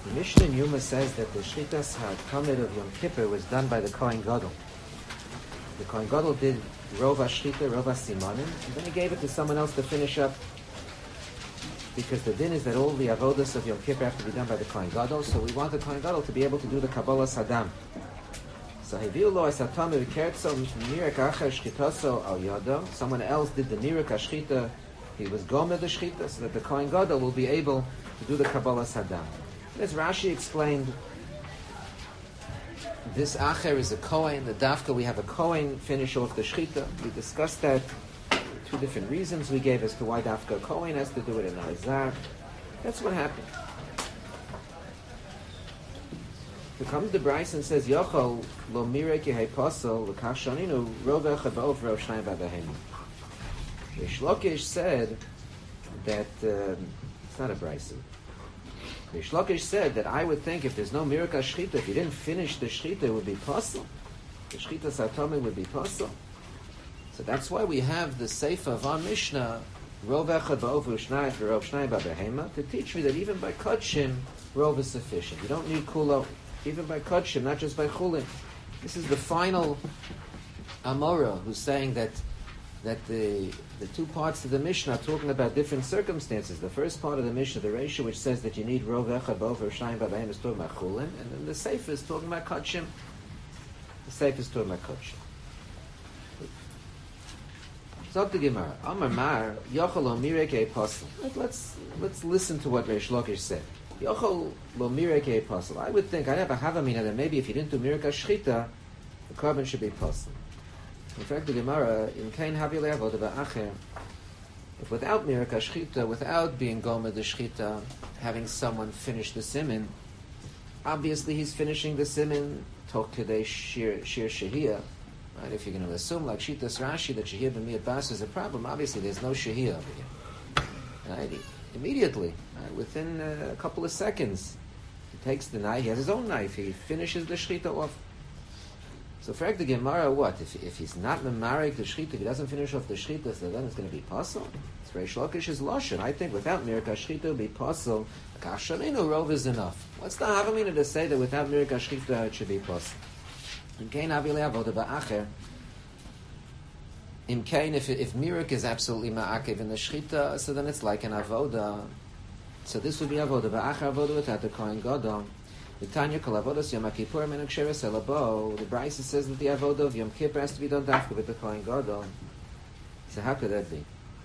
The Mishnah in Yuma says that the Shchitas HaTamid of Yom Kippur was done by the Kohen Gadol. The Kohen Gadol did Rov HaShchita, Rov HaSimanim, and then he gave it to someone else to finish up. Because the din is that all the avodas of Yom Kippur have to be done by the Kohen Gadol, so we want the Kohen Gadol to be able to do the Kabbalah Sadam. So Heviu lo es HaTamid v'kertzo mirek acher shchitaso al yado. Someone else did the mirek HaShchita. He was gomer the Shchita, so that the Kohen Gadol will be able to do the Kabbalah Sadam. As Rashi explained, this acher is a Kohen. The Dafka, we have a Kohen finish off the Shchita. We discussed that. Two different reasons we gave as to why Dafka Kohen has to do it in Azar. That's what happened. So comes the Bryce and says, Yochol lo mirek yehei posel l'kach shoninu rov echad ba'ov rov shnayim ba'behemu. Reish Lakish said that it's not a Bryce. Reish Lakish said that I would think if there's no mirek shchita, if you didn't finish the shchita, it would be posel. The shchita satomim would be posel. So that's why we have the Seifa of our Mishnah, Rov echad ba'ov shnayim v'rov shnayim ba'behema, to teach me that even by Kotshim, Rov is sufficient. You don't need Kulo, even by Kotshim, not just by Chulin. This is the final Amora who's saying that the two parts of the Mishnah are talking about different circumstances. The first part of the Mishnah, the ratio which says that you need Rov echad ba'ov shnayim ba'behema, is talking about Chulin, and then the Seifa is talking about Kotshim. The Seifa is talking about Kotshim. Not the Gemara. Amar Mar Yochel lo mirek yehei posel. Let's listen to what Reish Lakish said. Yochel lo mirek yehei posel. I would think I'd have a havamina that maybe if you didn't do mirek shchita, the carbon should be posel. In fact, the Gemara in Kain Havi Le'avoda Ba'acher, if without mirek shchita, without being gomer the shchita, having someone finish the simin, obviously he's finishing the simin tok kedei shir shehiyah. Right? If you're going to assume, like Shitas Rashi, that Shehiyah b'miyat bas is a problem, obviously there's no Shehiyah over here. Right? Immediately, right? Within a couple of seconds, he takes the knife, he has his own knife, he finishes the Shechita off. So for the Gemara, what? If he's not Memarek the Shechita, if he doesn't finish off the Shechita, so then it's going to be Pasal? It's Reish Lakish's Lashon. I think without Mirka Shechita, it will be Pasal. Kashaninu Rov is enough. What's the Havamina to say that without Mirka Shechita, it should be Pasal? In Kain Avile Avoda Ba'acher, in Kain, if Mirik is absolutely Ma'akev in the Shchita, so then it's like an Avoda. So this would be Avoda Ba'acher Avoda without the Kohen Gadol. The Tanya Kol Avodas Yom Kippur Menuk Sheres Elabo. The Bryce says that the Avoda of Yom Kippur has to be done dafka with the Kohen Gadol. So how could that be?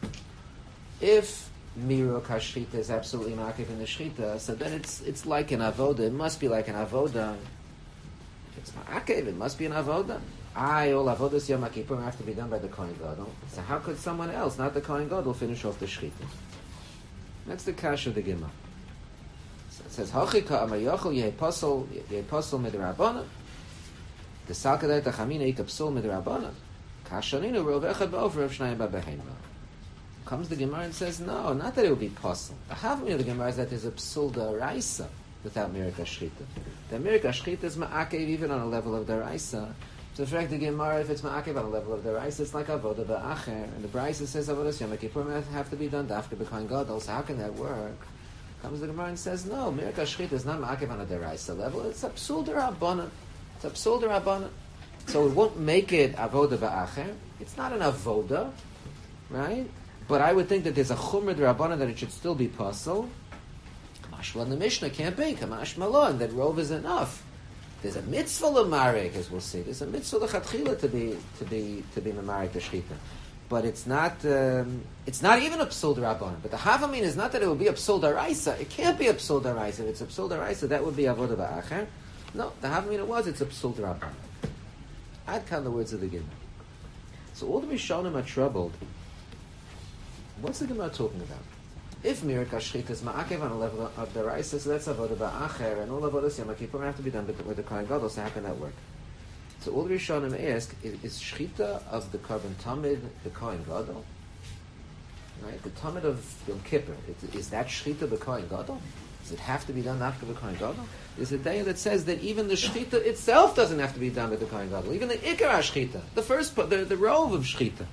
If Miruk HaShchita is absolutely Ma'akev in the Shchita, so then it's like an Avoda. It must be like an Avoda. It's ma'akev, it must be an avoda. All avodas Yom Kippur have to be done by the Kohen Gadol. So how could someone else, not the Kohen Gadol, finish off the shchita? That's the kash of the Gemara. So it says, Hachika amar yochel yehei posel midrabanan. The salkadei tachamina ika psul midrabanan. Kashaninu rov echad ba'ov rov shnayim ba'behema. Comes the Gemara and says, no, not that it would be posel. The havamina of the Gemara is that there's a psul da'araisa without Mirka Shchita. The Mirka Shchita is ma'akev even on a level of daraisa. So for the Gemara, if it's ma'akev on a level of daraisa, it's like avoda ba'acher. And the Brisa says avodas Yom Kippur have to be done dafka b'kohen gadol. So how can that work? Comes the Gemara and says, no, Mirka Shchita is not ma'akev on a daraisa level. It's a psul d'Rabbanan. It's a psul d'Rabbanan. So it won't make it avoda ba'acher. It's not an avoda, right? But I would think that there's a chumra d'Rabbanan that it should still be pasul. Well, the Mishnah can't be Kamash Malon, that Rov is enough. There's a mitzvah l'marek, as we'll see. There's a mitzvah l'chatchila to be l'marek the shchita, but it's not even a psul d'Rabbanan. But the havamin is not that it will be a psul d'Araisa. It can't be a psul d'Araisa. If it's a psul d'Araisa, that would be avoda ba'acher. No, the havamin it's a psul d'Rabbanan. I'd count the words of the Gemara. So all the Rishonim are troubled. What's the Gemara talking about? If Mirka Shchita is ma'akev on a level of the Raisa, so that's avoda ba'acher, and all avodas Yom Kippur have to be done with the Kohen Gadol, so how can that work? So all the Rishonim ask, is Shchita of the Karban Tamid the Kohen Gadol? Right? The Tamid of Yom Kippur, is that Shchita the Kohen Gadol? Does it have to be done after the Kohen Gadol? There's a day that says that even the Shchita itself doesn't have to be done with the Kohen Gadol. Even the Ikar Shchita, the first part, the rove of Shchita.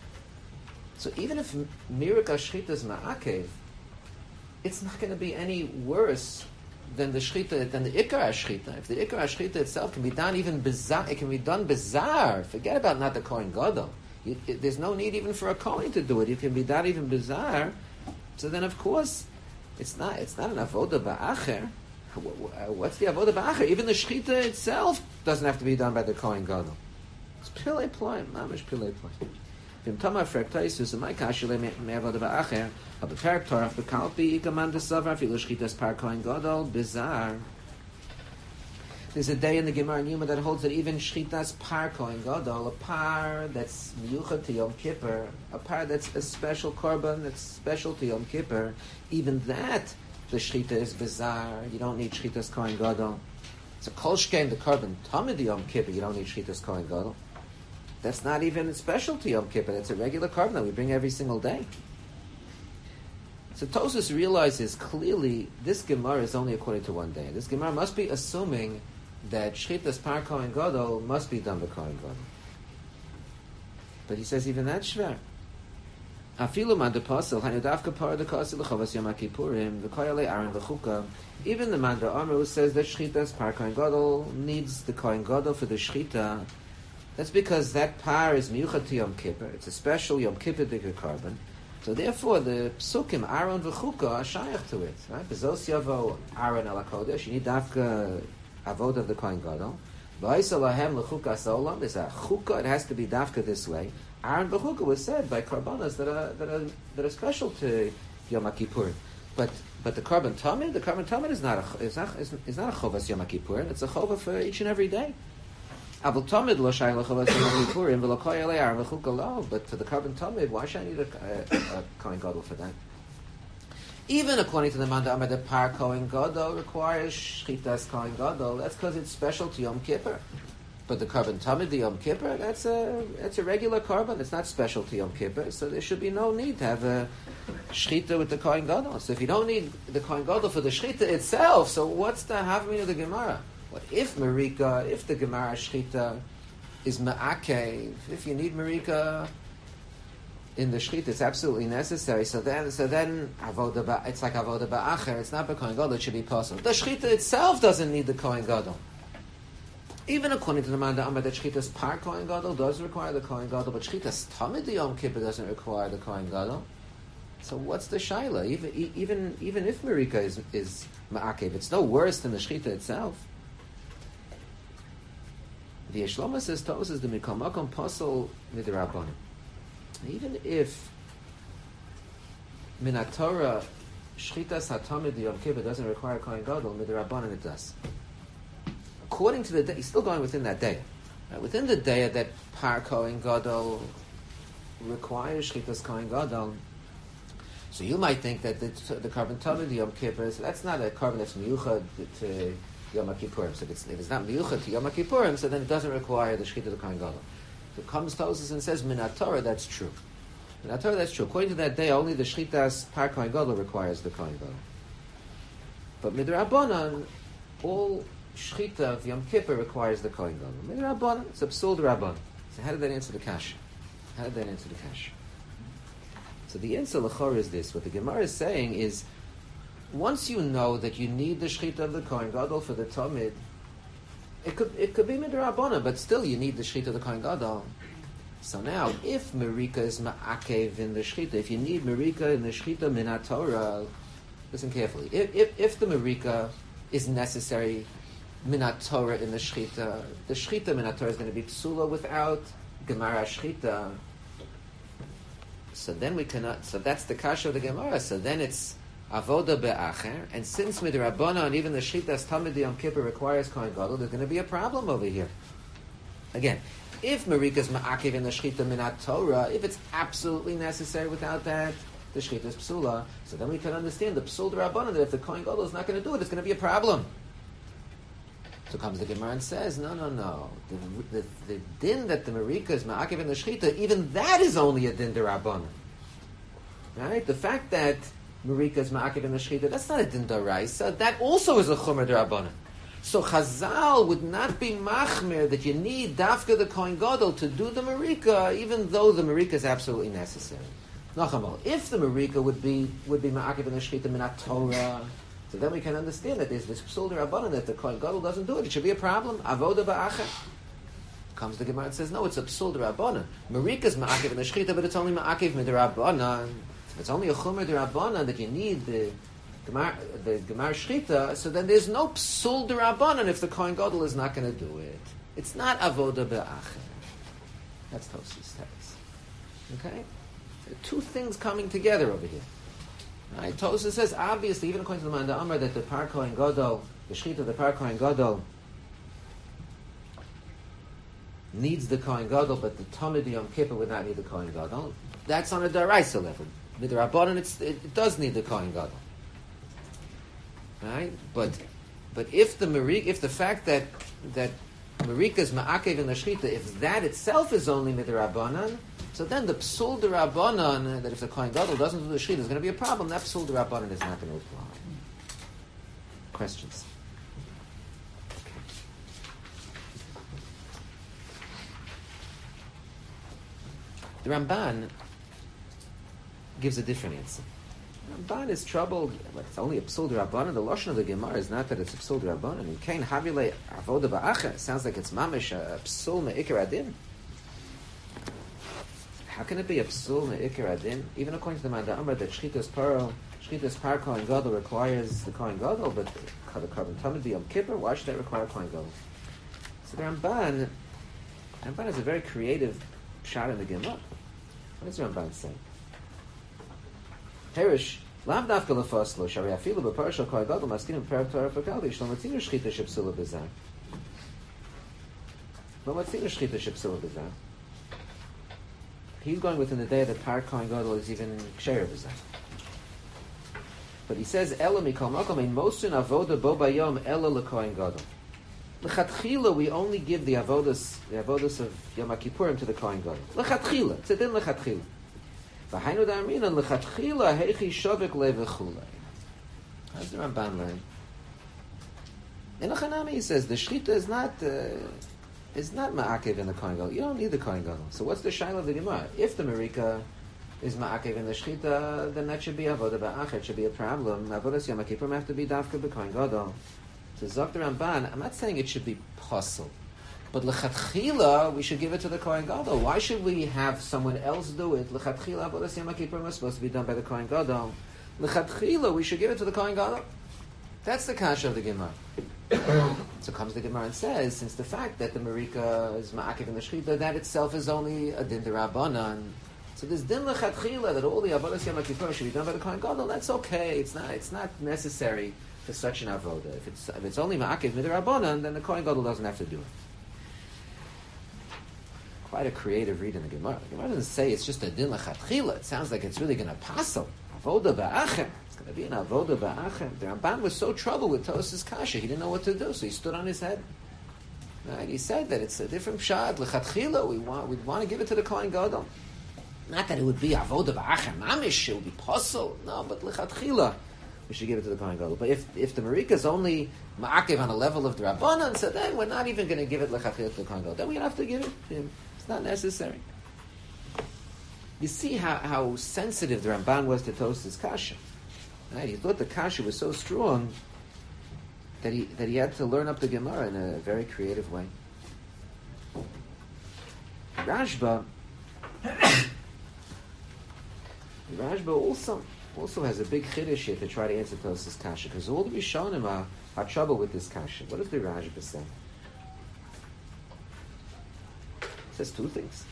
So even if Mirka Shchita is ma'akev, it's not going to be any worse then the shchita, then the ikar shchita. If the ikar shchita itself can be done even bizarre, it can be done bizarre. Forget about not the kohen gadol. There's no need even for a kohen to do it. It can be done even bizarre. So then, of course, it's not an avoda ba'acher. What's the avoda ba'acher? Even the shchita itself doesn't have to be done by the kohen gadol. It's pilei ploim, mamish pilei ploim. V'im tamar frektais my kashile me'avoda ba'acher. Habeperek torach bekalpi ikaman desavar filu shchitas par kohen gadol bizarre. There's a day in the Gemara in Yuma that holds that even shchitas par kohen gadol, a par that's miyuchad to Yom Kippur, a par that's a special korban that's special to Yom Kippur, even that the shchita is bizarre. You don't need shchitas kohen gadol. It's a kol shkein the korban tamid Yom Kippur. You don't need shchitas kohen gadol. That's not even special to Yom Kippur. It's a regular korban that we bring every single day. So Tosfos realizes clearly this Gemara is only according to one day. This Gemara must be assuming that shchitas par kohen gadol must be done by kohen gadol. But he says even that's shver. Afilu man depasil hanu dafka par dekasi lechavas Yom Kippurim v'koyalei Aaron lechuka. Even the man Amru says that shchitas par kohen gadol needs the kohen gadol for the shchita. That's because that par is miyuchad to Yom Kippur. It's a special Yom Kippur dikar korban. So therefore, the psukim Aaron v'chuka are shayach to it. Right? Bezos yavo Aaron ala kodesh. You need dafka avoda of the kohen gadol. V'aisa lahem lechuka solam. There's a chuka. It has to be dafka this way. Aaron v'chuka was said by korbanos that are special to Yom Kippur. But the korban tamid is not a chovas Yom Kippur. It's a chova for each and every day. But for the korban tamid, why should I need a kohen gadol for that? Even according to the Manda Amar, the par kohen gadol requires shchitas kohen gadol. That's because it's special to Yom Kippur. But the korban tamid, the Yom Kippur, that's a regular korban. It's not special to Yom Kippur. So there should be no need to have a shchita with the kohen gadol. So if you don't need the kohen gadol for the shchita itself, so what's the havmin of the Gemara? What if Marika, if the Gemara Shchita is Ma'akev, if you need Marika in the Shchita, it's absolutely necessary. So then avoda it's like avoda ba'acher. It's not by Kohen Gadol. It should be possible. The Shchita itself doesn't need the Kohen Gadol. Even according to the Manda Amar, that Shchita's par Kohen Gadol does require the Kohen Gadol, but Shchita's Tamid Yom Kippur doesn't require the Kohen Gadol. So what's the shaila? Even if Marika is Ma'akev, it's no worse than the Shchita itself. The Yeshloma says Tosfos is the Mikol Makom Posel Midrabanan. Even if Minat Torah Shchitas HaTamid Yom Kippur doesn't require Kohen Gadol, Midrabanan it does. According to the day, he's still going within that day. Within the day that Par Kohen Gadol requires Shchitas Kohen Gadol, so you might think that the korban tamid Yom Kippur, so that's not a korban that's miyuchad to Yom Kippurim. So if it's not miyuchad to Yom Kippurim, so then it doesn't require the shchita of the kohen gadol. So comes Tosfos and says Minat Torah, that's true. Minat Torah, that's true. According to that day, only the shchitas par kohen gadol requires the kohen gadol. But midrabanan, all shchita of Yom Kippur requires the kohen gadol. Midrabanan, it's a psul d'Rabbanan. So how did that answer the kasha? So the answer l'chor is this. What the Gemara is saying is, once you know that you need the shchita of the kohen gadol for the tamid, it could be midrabanan, but still you need the shchita of the kohen gadol. So now, if Marika is ma'akev in the shchita, if you need Marika in the shchita minat Torah, listen carefully. If the Marika is necessary minat Torah in the shchita minat Torah is going to be psula without Gemara shchita. So then we cannot. So that's the kasha of the Gemara. So then it's avoda be'acher, and since midrabanan and even the shchitas tamid Yom Kippur requires kohen gadol, there's going to be a problem over here. Again, if Marika's ma'akiv in the shchita minat Torah, if it's absolutely necessary without that, the shchita is psula, so then we can understand the psul d'Rabbanan, that if the kohen gadol is not going to do it, it's going to be a problem. So comes the Gemara and says, no. The din that the Marika is ma'akiv in the shchita, even that is only a din d'Rabbanan. Right? The fact that Marika is ma'akiv in the shchita, that's not a din d'oraisa, that also is a chumar d'Rabbanan. So Chazal would not be machmir that you need dafka the kohen gadol to do the Marika, even though the Marika is absolutely necessary. Nachamal, if the Marika would be ma'akiv in the shchita minat Torah, So then we can understand that there's this psul d'Rabbanan that the Kohen Gadol doesn't do it. It should be a problem. Avoda ba'acher. Comes the Gemara and says, no, it's a psul d'Rabbanan. Marika's ma'akev in the shechita, but it's only ma'akev d'Rabbanan. If it's only a chumer d'Rabbanan that you need the Gemara shechita, so then there's no psul d'Rabbanan if the Kohen Gadol is not going to do it. It's not avoda ba'acher. That's Tosfos text. Okay? There are two things coming together over here. Right? Tosfos says, obviously, even according to the Manda Amar, that the Par Kohen Gadol, the shechita of the Par Kohen Gadol, needs the Kohen Gadol, but the Tamid Yom Kippur would not need the Kohen Gadol. That's on a Daraisa level. With the Rabbanan, it does need the Kohen Gadol. Right? But if the fact that Marika's ma'akev in the shechita, if that itself is only midrabanan, so then the psul d'Rabbanan, that if the Kohen Gadol doesn't do the shechita, there's going to be a problem. That psul d'Rabbanan is not going to apply. Questions? The Ramban gives a different answer. The Ramban is troubled, but it's only a psul d'Rabbanan. The lashon of the Gemara is not that it's a psul d'Rabbanan. In Kain Havile Avoda Ba'acher, it sounds like it's mamish a psul me'ikar adin. How can it be a psul me'ikar adin? Even according to the Manda Amar, that shchitas par Kohen Gadol requires the Kohen Gadol, but the carbon tamid b'Yom Kippur, why should that require Kohen Gadol? So the Ramban is a very creative shot in the Gemara. What does the Ramban say? Perish, lav dafka lefaslo, shari afilu b'parashal Kohen Gadol, maskin b'perav Torah f'galdi, shlom matzinu shchita shepsula b'zah. Lo matzinu shchita shepsula b'zah. He's going within the day that Par Kohen Gadol is even ksheir b'zah. But he says, Ela mikol makom, ein mosun avoda bo bayom, Ela leKohen Gadol. L'chatchila, we only give the avodas of Yom Kippurim to the Kohen Gadol. L'chatchila, it's a din l'chatchila. V'hainu da'amina, l'chatchila, heichi shovek levechulei. How's the Ramban learn? In Achanami, he says, the shechita is not ma'akev in the Kohen Gadol. You don't need the Kohen Gadol. So what's the shaila of the Gemara? If the Marika is ma'akev in the shechita, then that should be avodah ba'acher. It should be a problem. Avodas Yom Kippurim have to be dafka b'Kohen Gadol. So Zok the Ramban, I'm not saying it should be possible, but l'chatchila we should give it to the Kohen Gadol. Why should we have someone else do it? L'chatchila avodas Yom Kippurim was supposed to be done by the Kohen Gadol. L'chatchila we should give it to the Kohen Gadol. That's the kasha of the Gemara. So comes the Gemara and says, since the fact that the Marika is ma'akev in the shechita, that itself is only a din d'Rabbanan. So this din l'chatchila that all the avodas Yom Kippur should be done by the Kohen Gadol, that's okay. It's not necessary for such an avoda. If it's only ma'akev midrabanan, then the Kohen Gadol doesn't have to do it. Quite a creative read in the Gemara. The Gemara doesn't say it's just a din l'chatchila. It sounds like it's really going to passel avoda ba'achem. It's going to be an avoda ba'achem. The Ramban was so troubled with Tosfos kasha, he didn't know what to do, so he stood on his head. Right? He said that it's a different pshat. L'chatchila, we want to give it to the Kohen Gadol. Not that it would be avoda ba'achem mamish, it would be passel. No, but l'chatchila we should give it to the Kohen Gadol. But if the Marika is only ma'akev on a level of the Rabbanan, so then we're not even going to give it l'chatchila to the Kohen Gadol. Then we have to give it to him. It's not necessary. You see how sensitive the Ramban was to Tosfos kasha. Right? He thought the kasha was so strong that he had to learn up the Gemara in a very creative way. Rashba also has a big chiddush here to try to answer Tosfos kasha, because all the Rishonim are trouble with this kasha. What does the Rashba say? It says two things.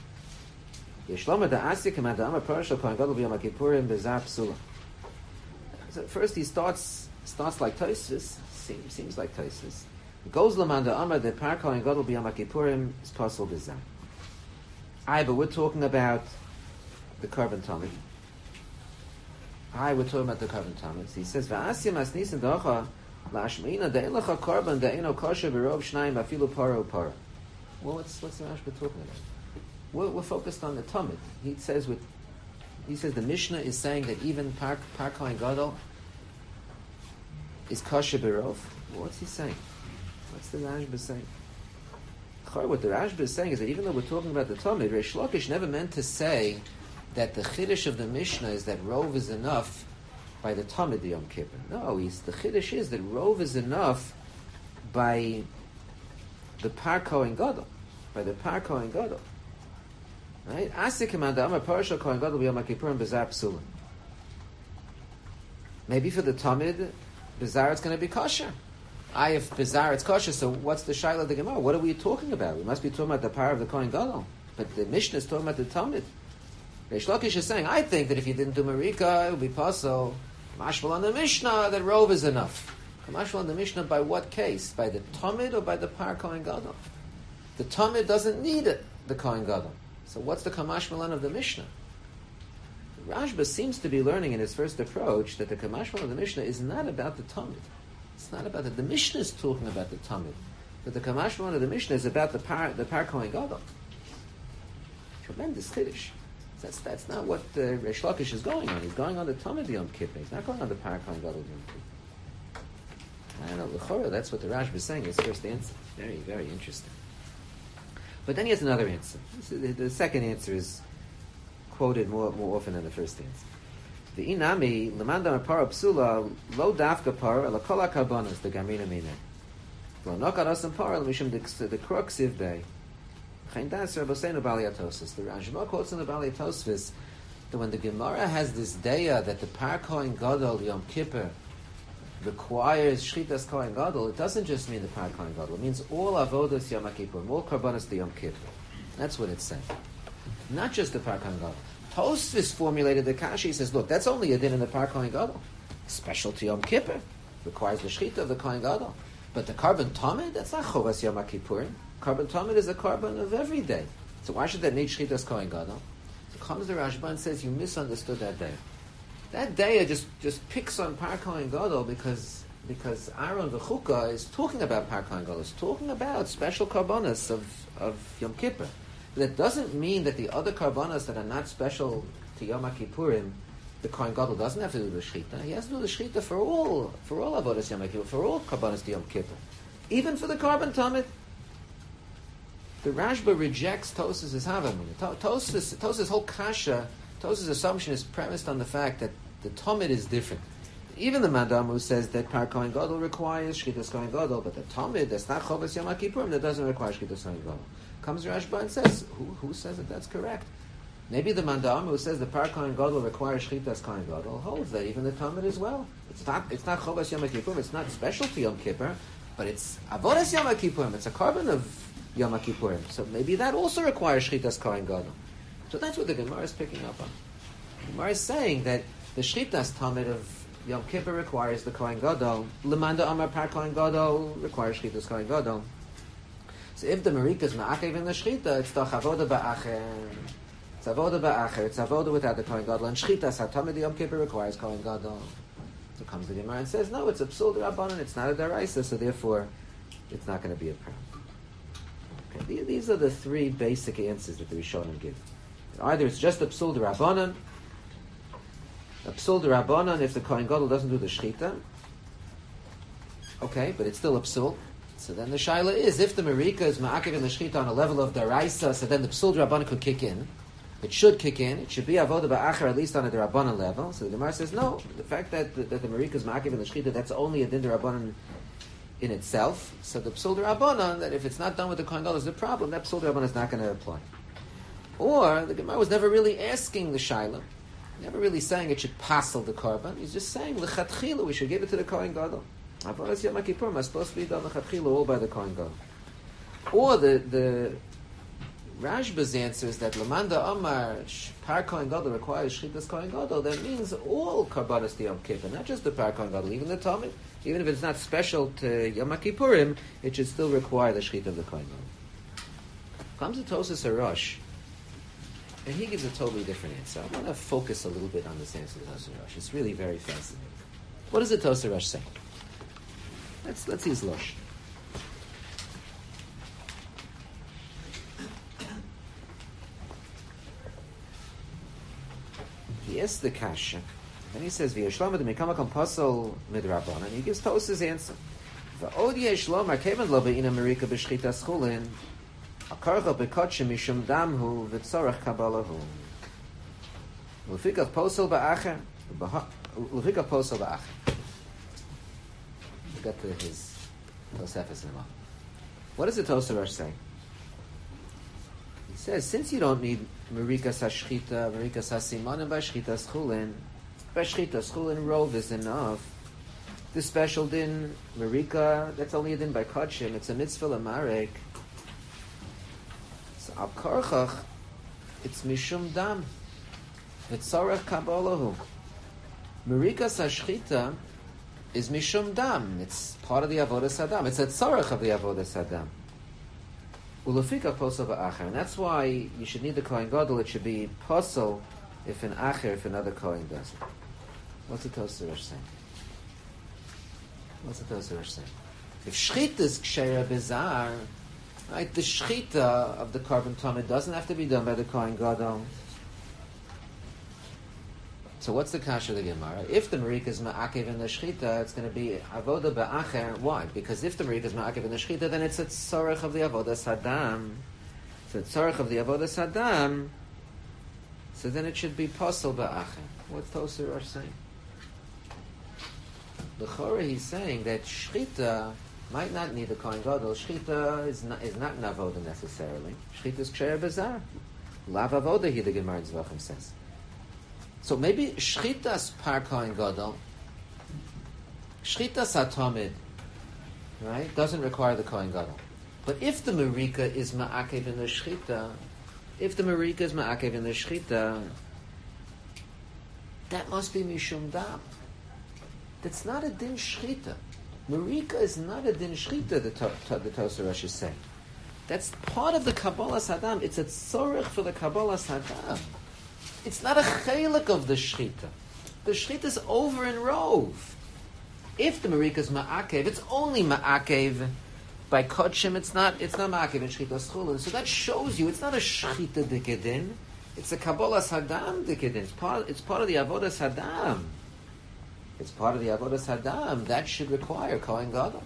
So first he starts like Tosfos, seems like Tosfos. Goes Lamanda Amar that Par Kohen Gadol b'Yom Kippurim is possible b'zah. But we're talking about the carbon tamid. We're talking about the carbon tamid. So he says, "Va'asya masnisin dacha la'ashmeina da'elacha carbon da'eno kosher b'rov shnayim afilu paro paro." Well, what's the Rashba talking about? We're focused on the tamid. He says the Mishnah is saying that even Par Kohen Gadol is kosher b'rov. What's he saying? What's the Rashba saying? What the Rashba is saying is that even though we're talking about the tamid, Reish Lakish never meant to say that the chiddush of the Mishnah is that rov is enough by the Tamid Yom Kippur. No, the Chiddush is that Rov is enough by the Par Kohen Gadol. By the Par Kohen Gadol. Right? Asik Amanda Amar Parashal Kohen Gadol B'Yom Kippurim B'Zar Psulim. Maybe for the Tamid, Bizarre it's going to be kosher. If Bizarre it's kosher, so what's the Shaila of the Gemara? What are we talking about? We must be talking about the power of the Kohen Gadol. But the Mishnah is talking about the Tamid. Reish Lakish is saying, I think that if you didn't do Marika, it would be possible. Mashmal on the Mishnah, that Rov is enough. Mashmal on the Mishnah by what case? By the Tamid or by the Par Kohen Gadol? The Tamid doesn't need it, the Kohen Gadol. So what's the Kamashmalan of the Mishnah? Rashba seems to be learning in his first approach that the Kamashmalan of the Mishnah is not about the Tamid. It's not about it. The Mishnah is talking about the Tamid. But the Kamashmalan of the Mishnah is about the Par Kohen Gadol. Tremendous Chiddush. That's not what Reish Lakish is going on. He's going on the Tamid Yom Kippur. He's not going on the Par Kohen Gadol Yom Kippur. I don't know, L'chora, that's what the Rashba is saying in his first answer. Very, very interesting. But then he has another answer. The second answer is quoted more often than the first answer. The inami lemanda para psula lo dafka para la kol karbonas the gamina mina lo nokarasam para mishum the crux ivbei chain das rabosenu baliatosis. The Rashba quotes in the Baliatosis that when the Gemara has this daya that the Par Kohen Gadol Yom Kippur requires Shchitas Kohen Gadol, it doesn't just mean the Par Kohen Gadol. It means all avodas Yom Kippur, all karbonas the Yom Kippur. That's what it's saying. Not just the Par Kohen Gadol. Tosfos formulated the kasha. He says, look, that's only a din in the Par Kohen Gadol. Special to Yom Kippur. Requires the Shchita of the Kohen Gadol. But the carbon Tamid, that's not Chovas Yom Kippurim. Carbon Tamid is a carbon of every day. So why should that need Shchitas Kohen Gadol? So comes the Rashba and says, you misunderstood that day. That day just picks on Par Kohen Gadol because Aaron V'Chuka is talking about Par Kohen Gadol. It's talking about special karbonas of Yom Kippur. But that doesn't mean that the other karbonas that are not special to Yom Kippurim, the Kohen Gadol doesn't have to do the Shechita. He has to do the Shechita for all avodas Yom Kippur, for all karbonas to Yom Kippur. Even for the carbon Tamid. The Rashba rejects Tosfos' Havamina. Tosfos' whole kasha, Tosfos' assumption is premised on the fact that the Tamid is different. Even the Madamu says that Par Kohen Gadol requires Shchitas Kohen Gadol, but the Tamid, that's not Chovas Yom Kippurim, that doesn't require Shchitas Kohen Gadol. Comes Rashba and says, who says that that's correct? Maybe the Mandam who says the Par Kohen Gadol requires Shchitas Kohen Gadol holds that even the Tamid as well. It's not Chovas Yom Kippurim, it's not special to Yom Kippur, but it's Avodas Yom Kippurim, it's a carbon of Yom Kippurim. So maybe that also requires Shchitas Kohen Gadol. So that's what the Gemara is picking up on. The Gemara is saying that the Shchitas Tamid of Yom Kippur requires the Kohen Gadol. Lemanda Amar Par Kohen Gadol requires Shchitas Kohen Gadol. So if the Marika is Ma'akev in the Shchita, it's the Avoda Ba'acher. It's Avoda Ba'acher. It's Avoda without the Kohen Gadol. And Shchitas HaTamid Yom Kippur requires Kohen Gadol. So comes the Gemara and says, no, it's a Psul D'Rabbanan, it's not a Daraisa, so therefore it's not going to be a problem. Okay, these are the three basic answers that the Rishonim give. Either it's just a Psul D'Rabbanan, if the Kohen Gadol doesn't do the Shchita, okay, but it's still a Psul. So then the shaila is, if the Marika is Ma'akev in the Shchita on a level of Daraisa, so then the Psul D'Rabbanan could kick in. It should kick in. It should be Avoda Ba'acher at least on a D'Rabbanan level. So the Gemara says, no, the fact that the Marika is Ma'akev in the Shchita, that's only a Din D'Rabbanan in itself. So the Psul D'Rabbanan, that if it's not done with the Kohen Gadol is the problem, that Psul D'Rabbanan is not going to apply. Or the Gemara was never really asking the shaila, never really saying it should passel the carbon. He's just saying, L'chatchila, we should give it to the Kohen Gadol. Avodas Yom Kippurim are supposed to be done l'chatchila all by the Kohen Gadol. Or the Rashba's answer is that Lamanda Amar Par Kohen Gadol requires Shchitas Kohen Gadol. That means all karbanos to Yom Kippur, not just the Par Kohen Gadol, even the Tamid. Even if it's not special to Yom Kippurim, it should still require the Shchita of the Kohen Gadol. Comes to Tosfos HaRosh, and he gives a totally different answer. I want to focus a little bit on this answer of Tosfos HaRosh. It's really very fascinating. What does the Tosfos HaRosh say? Let's see his Losh. He asks the kasha, and he says, "V'yeshlom ad mikamakom pasol midrabanan." And he gives Tosfos' answer. V'od yeshlom arkevan lo be'ina merika b'shchitas chulin akarcha bekotshim mishum damhu v'tzorach kabalahu. Ufikach posel ba'acher Levika posel ba'acher. We'll get to his Tosefes in a moment. What does the Tosar Rosh say? He says, since you don't need Marikas HaShchita, Marikas HaSiman, and by Shchita Schulin, Rov is enough. This special din, Marika, that's only a din by Kodshim. It's a mitzvah l'marek. So al korchach, it's mishum dam. It's sorach kabolahu. Marikas HaShchita is mishum dam. It's part of the avodas hadam. It's a tzorach of the avodas hadam. Ulafika posel ba'acher, and that's why you should need the kohen gadol. It should be posel if an acher, if another kohen does it. What's the Tosar Rosh saying? What's the Tosar Rosh saying? If shchita is ksheira bizar, right? The shchita of the carbon tamid doesn't have to be done by the kohen gadol. So what's the kasha of the Gemara? If the marika is ma'akev in the shchita, it's going to be avoda ba'acher. Why? Because if the marika is ma'akev in the shchita, then it's a tzorech of the avoda sadam. So the tzorech of the avoda sadam. So then it should be posel ba'acher. What's Tosar Rosh saying? The Chora, he's saying that shchita might not need the kohen gadol. Shchita is not an avoda necessarily. Shchita is ksheir bazar. Lav avoda, he the Gemara in Zvachim says. So maybe shchitas par kohen gadol, shchitas atomid, right, doesn't require the kohen gadol. But if the marika is ma'akev in the shchita, that must be mishum dam. That's not a din shchita. Marika is not a din shchita. The Tosar Rosh is saying that's part of the Kabbalah Sadam. It's a tzorech for the Kabbalah Sadam. It's not a chelik of the shchita. The shchita is over in rov. If the marika is ma'akev, it's only ma'akev by kodshim. It's not ma'akev in shchita schulin. So that shows you it's not a shchita dikedin. It's a kabbalah sadam dikedin. It's part of the avodas hadam. It's part of the avodas hadam. That should require kohen gadol.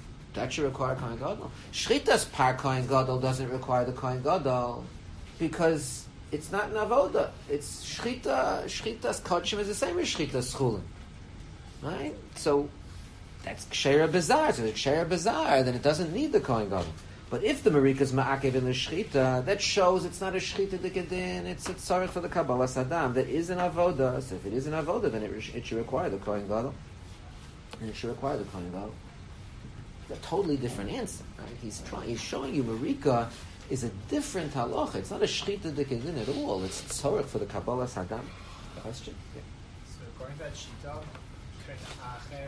Shchita's par kohen gadol doesn't require the kohen gadol because it's not an avoda. It's shchita. Shchita's kodshim is the same as shchita's schulin, right? So that's ksheira bizarre. So if it's ksheira bizarre, then it doesn't need the kohen gadol. But if the marika is ma'akev in the shchita, that shows it's not a shchita dikedin. It's a tzarech for the kabbalah sadam. That is an avoda. So if it is an avoda, then it should require the kohen gadol. And it should require the kohen gadol. A totally different answer, right? He's showing you marika is a different halacha. It's not a shchita dikedin at all. It's tzorech for the kabbalah sadam. Question? Yeah. So according to that shita, can acher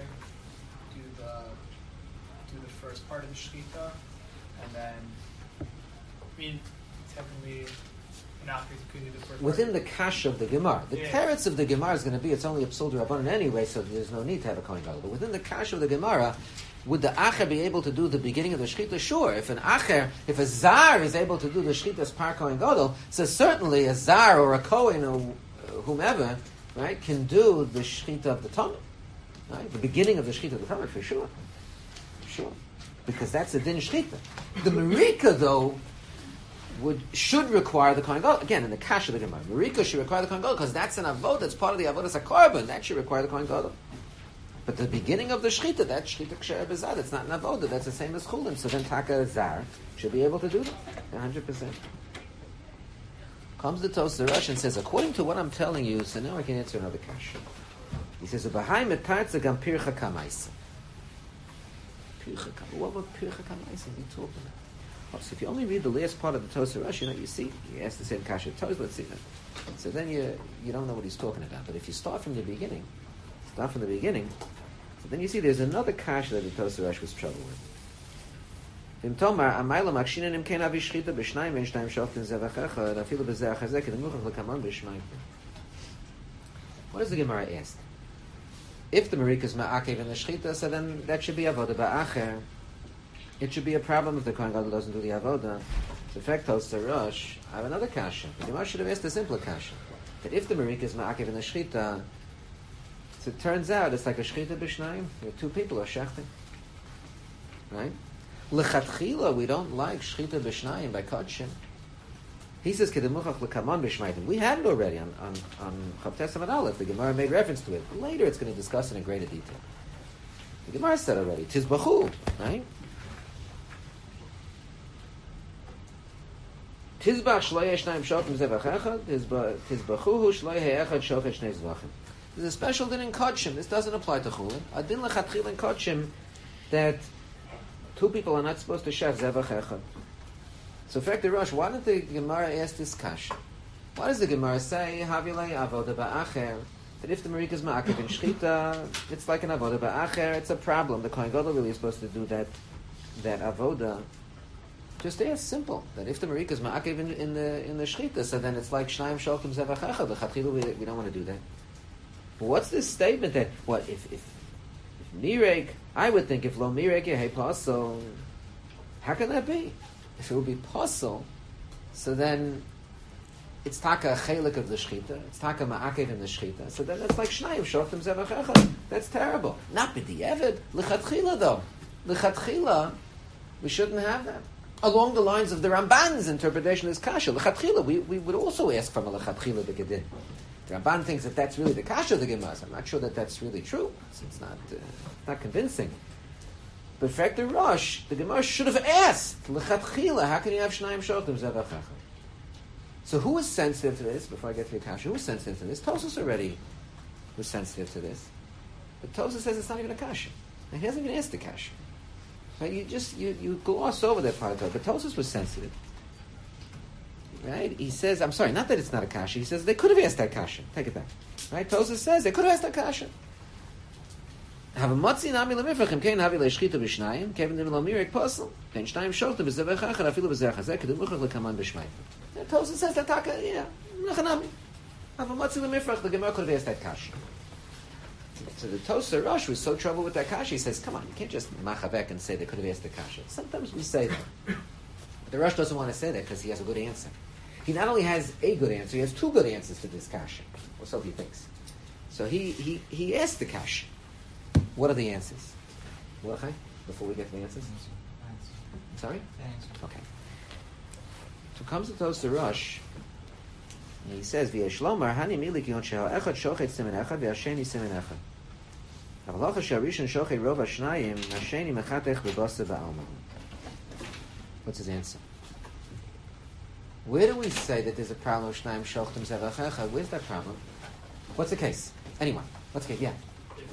do the first part of the shchita, and then technically an acher could do the first. Within part. the kash of the Gemara, the carrots of the Gemara is going to be it's only a psul d'rabbanan anyway, so there's no need to have a kohen gadol. But within the kash of the Gemara, would the acher be able to do the beginning of the shchita? Sure. If a zar is able to do the shchita as par kohen gadol, so certainly a zar or a kohen or whomever, right, can do the shchita of the tamid, right, the beginning of the shchita of the tamid for sure, because that's a din shchita. The marika though should require the kohen gadol. Again, in the kash of the Gemara, marika should require the kohen gadol because that's an avodah. That's part of the avodas hakorban. That should require the kohen gadol. But the beginning of the shchita, that shchita ksher bezad, it's not an avodah. That's the same as chulin. So then taka zar should be able to do that 100%. Comes the Tosar Rosh and says, according to what I'm telling you, so now I can answer another kasha. He says, "B'hai metartza gam pircha kamaisa." What about pircha kamaisa? Is he talking about? So if you only read the last part of the Tosar Rosh, you see he asks the same kasha. Let's see that. So then you don't know what he's talking about. But if you start from the beginning. So then you see there's another kasha that the Tosar Rosh was troubled with. What does the Gemara ask? If the marika is ma'akev in the shchita, so then that should be avoda ba'acher. It should be a problem if the kohen gadol doesn't do the avoda. So in fact, Tosar Rosh, I have another kasha. The Gemara should have asked a simpler kasha. That if the marika is ma'akev in the shchita, so it turns out it's like a shchita b'shnayim. Two people are shechting, right? Lechatchila, we don't like shchita b'shnayim by kodshim. He says, "Kedemuchach lekaman b'shmaitim." We had it already on Chav Testament Aleph. The Gemara made reference to it. But later, it's going to discuss it in greater detail. The Gemara said already, "Tizbachu," right? Tizbach shloy shnayim shochim zevach echad. Tizbachuhu shloy he'echad shochet shnei zvachim. There's a special din in kodshim. This doesn't apply to chulin. A din lechatchil in kodshim that two people are not supposed to shech zevach echad. So, in fact, the Rosh, why did the Gemara ask this kasha? Why does the Gemara say, Havilei avoda ba'acher, that if the Marika is ma'akev in shchita, it's like an avoda ba'acher, it's a problem. The Kohen Gadol really is supposed to do that avoda. Just ask, simple, that if the Marika is ma'akev in the shchita, so then it's like shnayim sholkim zevach echad. L'chatchilu, we don't want to do that. But what's this statement that, what, if mirek, I would think if lo mirek yehei pasol, how can that be? If it would be possible, so then it's taka a chelik of the shchita, it's taka ma'akev in the shchita, so then it's like shnayim shoftim zevach echad. That's terrible. Not b'di'evid, l'chatchila though. L'chatchila, we shouldn't have that. Along the lines of the Ramban's interpretation of this kasha, l'chatchila, we would also ask from a l'chatchila the gedin. The Ramban thinks that that's really the kasha of the Gemara. I'm not sure that that's really true. It's not convincing. But in fact, the Rosh, the Gemara should have asked, l'chatchila, how can you have shnayim shochim zevach echad? So who is sensitive to this? Before I get to the kasha, who is sensitive to this? Tosfos already was sensitive to this. But Tosfos says it's not even a kasha. And he hasn't even asked the kasha. Right? You gloss over that part of it. But Tosfos was sensitive. Right? He says, I'm sorry, not that it's not a kasha. He says they could have asked that kasha. Take it back. Right? Tosfos says they could have asked that kasha. Have a matzi nami lemifrachim kein havi leishchita b'shnayim kevin dim lo mirek posel kein shnayim shofta b'zevach echad afilu b'zevach hazeh kedemuchach lekaman b'shmayim. Tosfos says that taka, nechanami. Have a matzi lemifrach, the Gemara could have asked that kasha. So the Tosfos Rosh was so troubled with that kasha, he says, come on, you can't just machavek and say they could have asked the kasha. Sometimes we say that. But the Rosh doesn't want to say that because he has a good answer. He not only has a good answer, he has two good answers to this kasha. Or so he thinks. So he asked the kasha. What are the answers? Mordechai, before we get to the answers? Sorry? Okay. So comes to Tosfos Rosh, and he says, V'yeshlomar hani milik yon sheha echad shochet simen echad v'asheni simen echad. Avalacha sheharishon shochet rov hashnayim hasheni mechatech b'basa ba'alma. What's his answer? Where do we say that there's a problem of shnayim shochtim zevach echad? Where's that problem? What's the case? Anyone? What's the case? Yeah.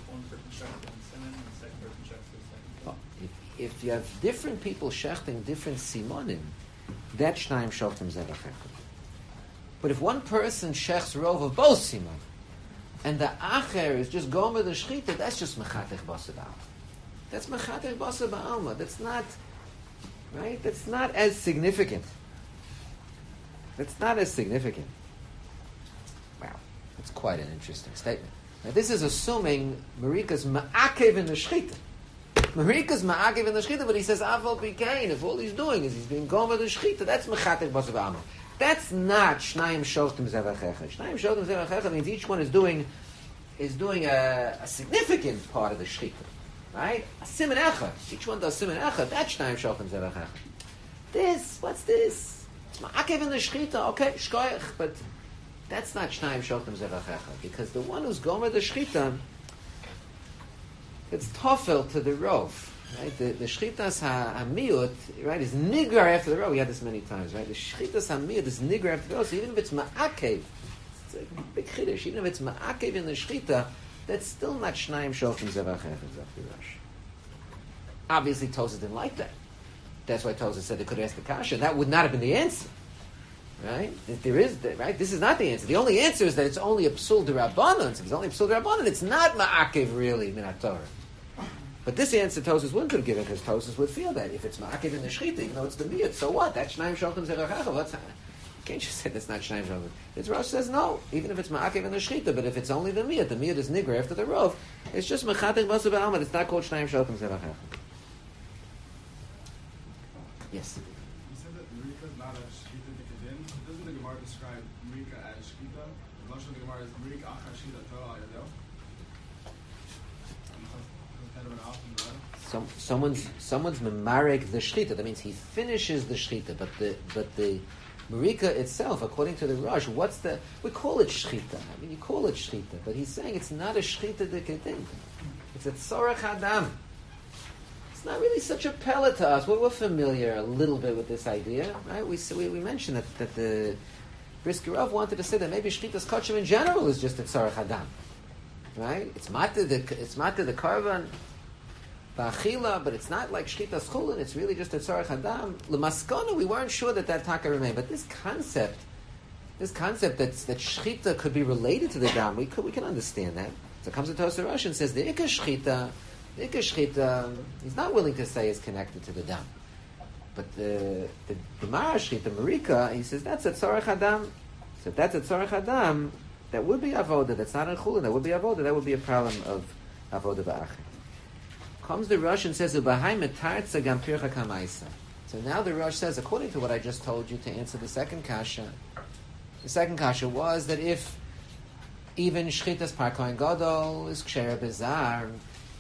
If you have different people shechting different simonim, that shnayim shoftim zevach echad. But if one person shechs rov of both simon, and the acher is just going with the shchita, that's just mechatech basa ba'alma. That's mechatech basa ba'alma. That's not, right? That's not as significant. That's not as significant. Wow, that's quite an interesting statement. Now this is assuming Marika's ma'akev in the shchita. Marika's ma'akev in the shchita, but he says aval b'kain. If all he's doing is he's being gone with the shchita, that's mechatech basa ba'alma. That's not shnayim shoftim zevach echad. Shnayim shoftim zevach echad means each one is doing a significant part of the shchita, right? A simen echad. Each one does simen echad. That's shnayim shoftim zevach echad. What's this? It's ma'akev in the shchita. Okay, shkoyach, but that's not shnayim shoftim zevach echad, because the one who's gone with the shchita, it's tofel to the rov, right? The shchitas ha'miyut, right, is nigar after the rov. We had this many times, right? The shchitas ha'miyut is nigar after the rov. So even if it's ma'akev, it's a big chiddush. Even if it's ma'akev in the shchita, that's still not shnayim shoftim zevach echad. Obviously, Tosfos didn't like that. That's why Tosfos said they could ask the kasha. That would not have been the answer, right? Right? This is not the answer. The only answer is that it's only a psul d'Rabbanan. If it's only a psul d'Rabbanan, it's not ma'akev really min haTorah. But this answer Tosfos wouldn't have given, because Tosfos would feel that if it's ma'akev in the shchita, even though it's the miyut, so what? That's shnayim shoftim zevach echad. Can't you say that's not shnayim shoftim? Its Rosh says no, even if it's ma'akev in the shchita, but if it's only the miyut is nigra after the rov, it's just mechatech basa ba'alma. It's not called shnayim shoftim zevach echad. Yes. You said that Marika is not a shchita dikadin. Doesn't the Gemara describe Marika as shchita? The Lashon of the Gemara is Marika achar shchita torah yadel. Someone's memarek the shchita. That means he finishes the shchita, but the Marika itself, according to the Rosh, we call it shchita. I mean, you call it shchita, but he's saying it's not a shchita de kedin. It's a tzorach adam. It's not really such a pella to us. We're familiar a little bit with this idea, right? We mentioned that the Brisker Rav wanted to say that maybe shchitas kachim in general is just a tzorach adam, right? It's matter the karvan ba'achila, but it's not like shchitas chulin. It's really just a tzorach adam. L'maskona, we weren't sure that taka remained, but this concept that shchita could be related to the dam, we can understand that. So it comes to Tosar Rosh and says the ikar shchita, he's not willing to say is connected to the dam. But the Mara shchita, Marika, he says that's a tzorach adam. So if that's a tzorach adam, that would be avoda. That's not a chulin. That would be avoda. That would be a problem of avoda ba'achim. Comes the Rosh and says ubahai metartza gam pircha kamaisa. So now the Rosh says, according to what I just told you to answer the second kasha was that if even shchitas par kohen gadol is ksher bezar,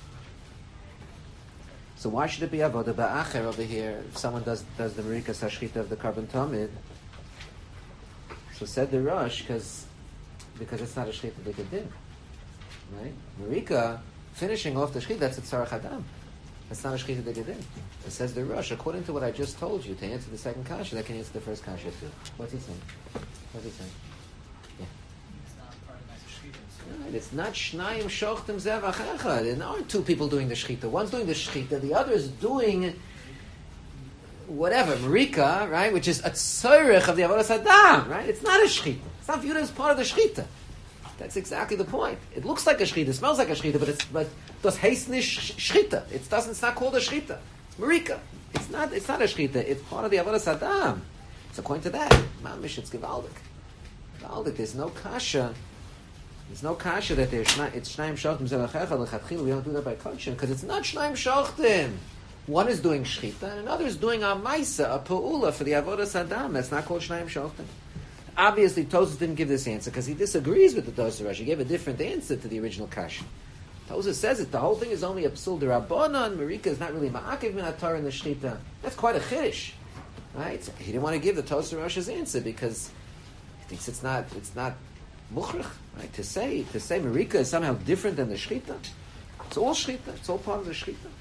so why should it be avoda ba'acher over here if someone does the marika sashchita of the carbon tamid? So said the Rosh because it's not a shchita b'kedin, right? Marika finishing off the shchita, that's a tzarach adam. That's not a shchita b'kedin. It says the Rosh, according to what I just told you to answer the second kasha, that can answer the first kasha too. What's he saying? Yeah. It's not part of the shchita. Right, it's not shnayim shochtem zevach echad. There aren't two people doing the shchita. One's doing the shchita, the other is doing whatever, marika, right, which is a tzorech of the avodas adam, right? It's not a shchita. It's not viewed as part of the shchita. That's exactly the point. It looks like a shchita, it smells like a shchita, but das heißt nicht shchita. It's not called a shchita. It's marika. It's not a shchita. It's part of the avodas adam. So according to that, mamish, it's gewaldig. Gewaldig. There's no kasha that it's shnayim shochtim zelachecha lechatchil. We don't do that by kosher because it's not shnayim shochtim. One is doing shchita and another is doing a maisa, a pe'ula for the avodas adam. That's not called shnayim shochtim. Obviously, Tosfos didn't give this answer because he disagrees with the Tosfos Rosh. He gave a different answer to the original kasha. Tosfos says it. The whole thing is only a psul d'Rabbanan. Marika is not really ma'akev min haTorah in the shchita. That's quite a chiddush, right? He didn't want to give the Tosfos Rosh's answer because he thinks it's not mukhrich, right? To say Marika is somehow different than the shchita. It's all shchita. It's all part of the shchita.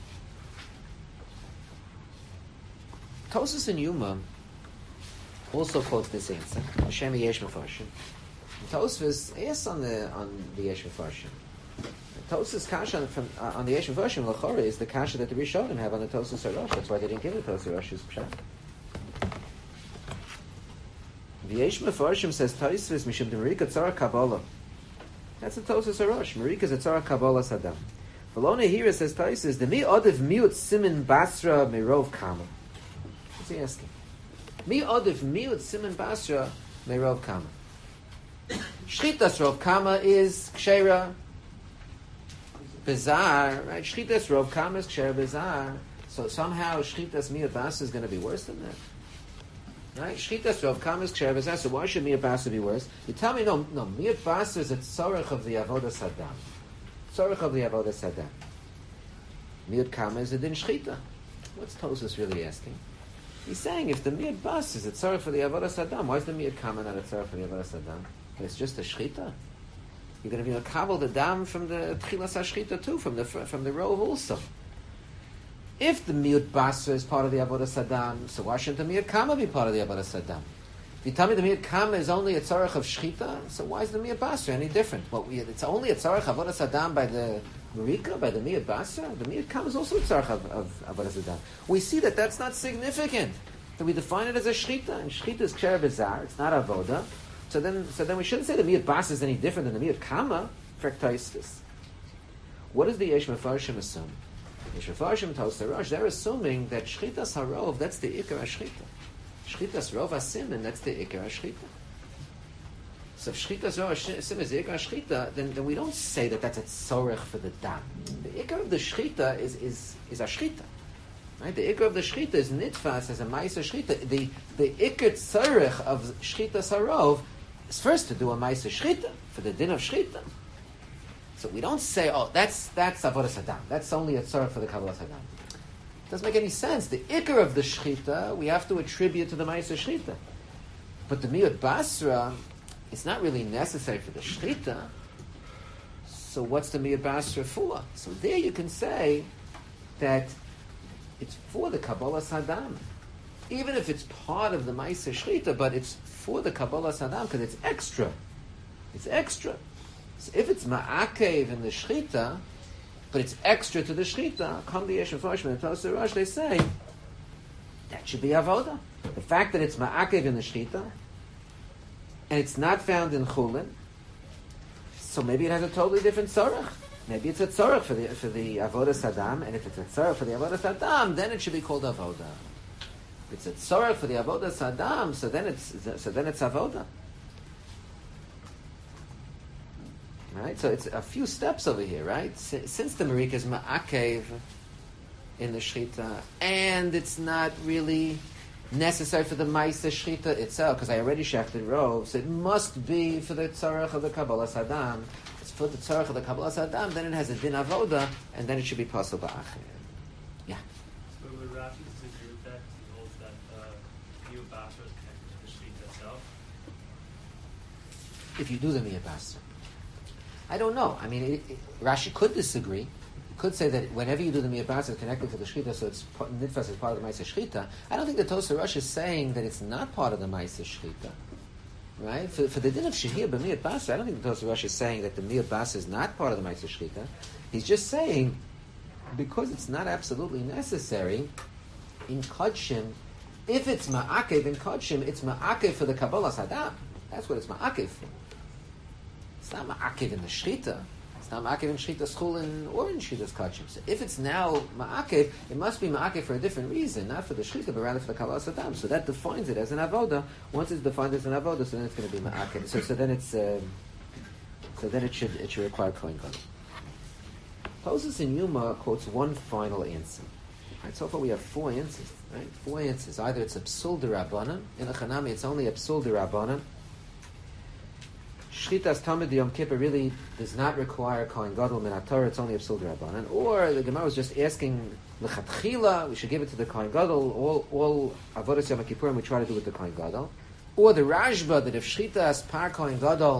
Tosfos and Yuma also quotes this answer. Hashem Yesh Mefarshim. Tosfos asks on the Yesh Mefarshim. Tosfos kasha on the Yesh Mefarshim Lachora is the kasha that the Rishonim have on the Tosfos Rosh. That's why they didn't give the Tosfos Rosh's pshat. The Yesh Mefarshim says Tosfos Mishum de Marika Tzara Kabbalah. That's the Tosfos Rosh. Marika is a Tzara Kabbalah Sadam. Velona here says Tosfos the mi odev miut simin basra mirov kama. What's he asking? Mi odev miut simin basra mirov kama. Shchitas rov kama is kshera bizarre, right? Shchitas rov kama is kshera bizarre. So somehow shchitas miut basra is going to be worse than that. Right? Shchitas rov kama is kshera bizarre. So why should miut basra be worse? You tell me no. Miut basra is a tzorech of the avodas hadam. Tzorech of the avodas hadam. Miut kama is a din shchita. What's Tosfos really asking? He's saying if the miut bas is a tzorech for the avodas adam, why is the miut kama not a tzorech for the avodas adam? It's just a shchita. You're going to be a kabel the dam from the tchilas hashchita too, from the rov also. If the miut bas is part of the avodas adam, so why shouldn't the miut kama be part of the avodas adam? If you tell me the miut kama is only a tzorech of shchita, so why is the miut bas any different? It's only a tzorech avodas adam by the Marika, by the Miyat Basra, the Miyat Kam is also a tzarech of Avodas Adam. We see that that's not significant. That we define it as a shchita, and shchita is ksher bizarre, it's not avoda. So then we shouldn't say the Miyat Basra is any different than the Miyat Kama, for Tosfos. What does the Yesh Mefarshim assume? Yesh Mefarshim Tosfos Rosh, they're assuming that shchitas harov, that's the ikar hashchita. Shchitas rov hasimin, that's the ikar hashchita. So if shchitas rov hasimin is the ikar hashchita, then we don't say that that's a tzorech for the dam. The ikar of the shchita is a shchita. Right? The ikar of the shchita is nitfas as a ma'aser shchita. The ikar tzorech of shchitas harov is first to do a ma'aser shchita for the din of shchita. So we don't say, that's avodas hadam. That's only a tzorech for the kabbalas hadam. It doesn't make any sense. The ikar of the shchita we have to attribute to the ma'aser shchita. But the Miut Basra is not really necessary for the Shechita. So what's the Miut Basra for? So there you can say that it's for the Kabbalah Sadam. Even if it's part of the Ma'aseh Shechita, but it's for the Kabbalah Sadam because it's extra. It's extra. So if it's Ma'akev in the Shechita, but it's extra to the Shechita, come the Yesh Mefashim and Tosei Rosh, they say that should be Avoda. The fact that it's Ma'akev in the Shechita and it's not found in Chulin, so maybe it has a totally different tzorach. Maybe it's a tzorach for the Avoda Sadam, and if it's a tzorach for the Avoda Sadam, then it should be called Avoda. If it's a tzorach for the Avoda Sadam, so then it's Avoda. Right? So it's a few steps over here, right? Since the Marika is Ma'akev in the Shechita, and it's not really necessary for the Ma'aseh Shechita itself, because I already shechted Rov, so it must be for the tzorach of the Kabbalah Sadam. It's for the tzorach of the Kabbalah Sadam, then it has a din avoda, and then it should be possible ba'acher. Yeah. So would Rashi disagree with that? He holds that Miut Basra is connected to the Shechita itself? If you do the Miut Basra. I don't know. I mean, Rashi could disagree. Could say that whenever you do the Miut Basra, it's connected to the Shechita, so it's Nitfas is part of the Ma'aseh Shechita. I don't think the Tosei Rosh is saying that it's not part of the Ma'aseh Shechita. Right? For the din of Shehiyah b'Miut Basra, I don't think the Tosei Rosh is saying that the Miut Basra is not part of the Ma'aseh Shechita. He's just saying, because it's not absolutely necessary, in Kodshim, if it's Ma'akev in Kodshim, it's Ma'akev for the Kabbalah Sadam. That's what it's Ma'akev for. It's not Ma'akev in the Shechita. It's not Ma'akev in Shechita's Chulin or in Shechita's Kodshim. So if it's now Ma'akev, it must be Ma'akev for a different reason, not for the Shechita, but rather for the Kabbalah Sadam. So that defines it as an Avoda. Once it's defined as an Avoda, so then it's going to be Ma'akev. So then it's so then it should require Kohen Gadol. Tosfos in Yuma quotes one final answer. Right, so far we have four answers. Right, four answers. Either it's a Psul D'Rabbanan, in a Chanami it's only a Psul D'Rabbanan. Shchitas Tamid Yom Kippur really does not require Kohen Gadol min HaTorah, it's only a Psul D'Rabbanan. Or the Gemara was just asking L'chatchila, we should give it to the Kohen Gadol, all Avodas Yom Kippurim we try to do with the Kohen Gadol. Or the Rashba, that if Shchitas Par Kohen Gadol,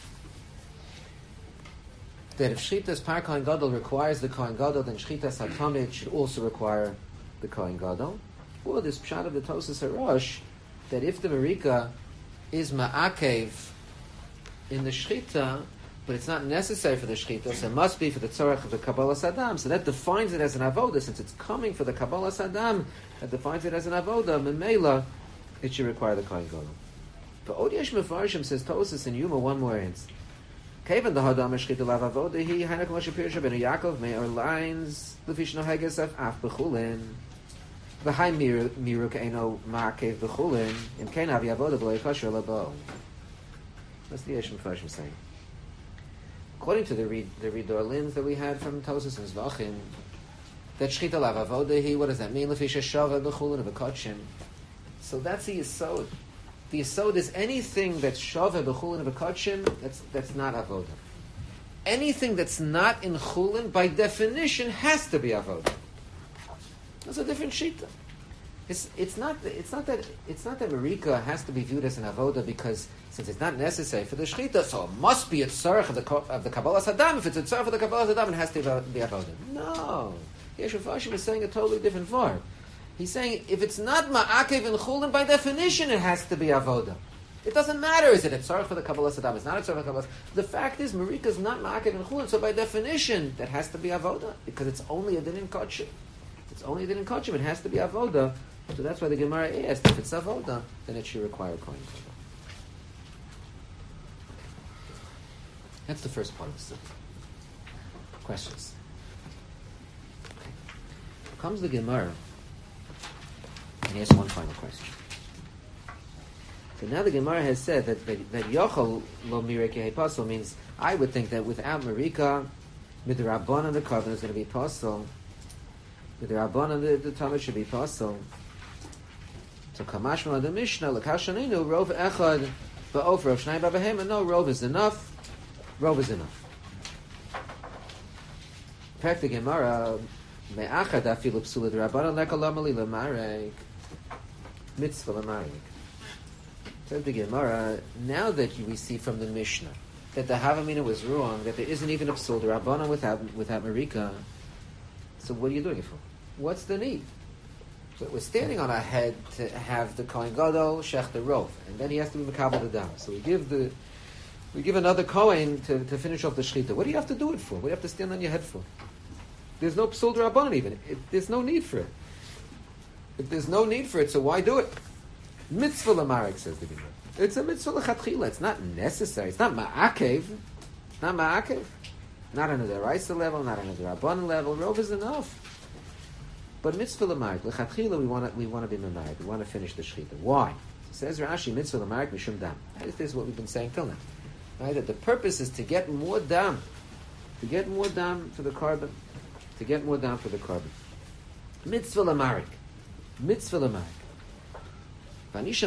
requires the Kohen Gadol, then Shchitas HaTamid should also require the Kohen Gadol. Or this pshat of the Tosfos HaRosh, that if the Marika is Ma'akev in the Shechita, but it's not necessary for the Shechita, so it must be for the tzorach of the Kabbalah Sadam. So that defines it as an avoda. Since it's coming for the Kabbalah Sadam, that defines it as an avoda. Memela, it should require the Kohen Gadol. But Odiesh Mefarshim says Tosfos in Yuma one more answer. Kaven the Hadam Shechita lav avoda he Hanak Moshe Pirsha ben Yaakov me'or lines lefish no heges af b'chulin. V'hai miru ke'eno ma'akev b'chulin im kein avi avoda b'lo yikasher labo. That's the Yesh Mefashim saying. According to the Ridor Lins that we had from Tosfos and Zvachim, that Shechita lav avoda, what does that mean? Lefisha shava b'chulin of a kodshim. So that's the Yesod. The Yesod is anything that's shava b'chulin of a kodshim, that's not avoda. Anything that's not in chulin, by definition, has to be avoda. That's a different shita. It's not that Marika has to be viewed as an avoda because since it's not necessary for the shechita, so it must be a tzarech of the Kabbalah Sadam. If it's a tzarech of the Kabbalah Sadam, it has to be avoda. No, Yesh Mefashim is saying a totally different word. He's saying if it's not ma'akev in chulin, by definition, it has to be avoda. It doesn't matter. Is it a tzarech for the Kabbalah Sadam? It's not a tzarech for the Kabbalah. The fact is, Marika is not ma'akev in chulin, so by definition, that has to be avoda because it's only a din in kodshim. It's only a din in kodshim. It has to be avoda. So that's why the Gemara asked, if it's avoda, then it should require Kohen Gadol. That's the first part of the study. Questions? Okay. Comes the Gemara, and he asks one final question. So now the Gemara has said that Yochel lo mireke hepasul means, I would think that without Marika, midrabanan the covenant is going to be pasul. Midrabanan the Talmud should be pasul. So Kamashma the Mishnah Lakashaninu Rov Echad Ba'ofer of Shnai Babahema. No, Rov is enough. Rov is enough. In fact, the Gemara Me'achad Afilu Psula D'Rabbanan Lekalamali L'Marek Mitzvah L'Marek. Says the Gemara, now that we see from the Mishnah that the Havamina was wrong, that there isn't even a psul d'Rabbanan without Marika, so what are you doing it for? What's the need? We're standing on our head to have the Kohen Gadol shech the rov, and then he has to be Mekabel the dam. So we give another Kohen to finish off the shechita. What do you have to do it for? What do you have to stand on your head for? There's no psul d'Rabbanan even. There's no need for it. If there's no need for it, so why do it? Mitzvah l'marek, says the Gemara. It's a mitzvah l'chatchila. It's not necessary. It's not ma'akev. It's not ma'akev. Not on the Deraisa level, not on the Rabbanan level. Rov is enough. But mitzvah l'marek, l'chatchila, we want to be memarek. We want to finish the shechita. Why? Says Rashi, mitzvah l'marek mishum dam. This is what we've been saying till now. Right? That the purpose is to get more dam. To get more dam for the carbon. To get more dam for the carbon. Mitzvah l'marek. Mitzvah l'marek. Rashi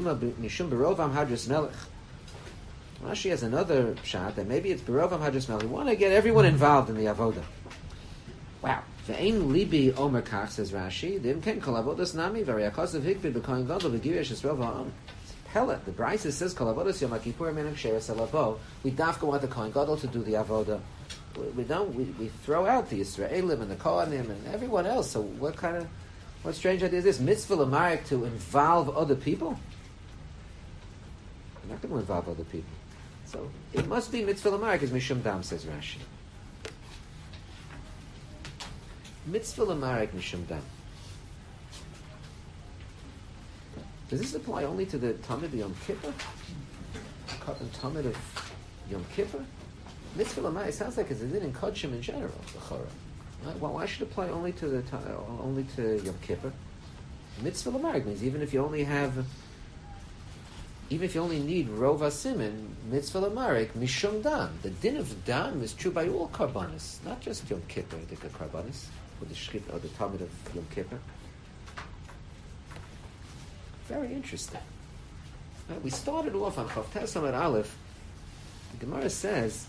has another shot that maybe it's Berovam Hadras Melech. We want to get everyone involved in the avoda. Wow. Ve'ein libi omer kach, says Rashi. Dim ken kol avodas nami v'riakosav hikvid b'koyin gadol v'girish esrov ha'am. Pellet. The Brisa says kol avodas yom ha'kippur menek sheres elabo. We dafka want the koyin gadol to do the avoda. We throw out the Yisraelim and the Kohanim and everyone else. So what strange idea is this? Mitzvah l'marek to involve other people? We're not going to involve other people. So it must be mitzvah l'marek is mishum dam, says Rashi. Mitzvah l'marek mishum dam. Does this apply only to the Tamid Yom Kippur? Tamid of Yom Kippur? Mitzvah l'marek sounds like it's a din in Kodshim in general, the Chorah. Well, why should it apply only to Yom Kippur? Mitzvah l'marek means even if you only need rov hasimin, mitzvah l'marek mishum dam. The din of dam is true by all karbanis, not just Yom Kippur, the karbanis or the shchit or the tamid of Yom Kippur. Very interesting. Right, we started off on Chav Tes Amud Aleph. The Gemara says.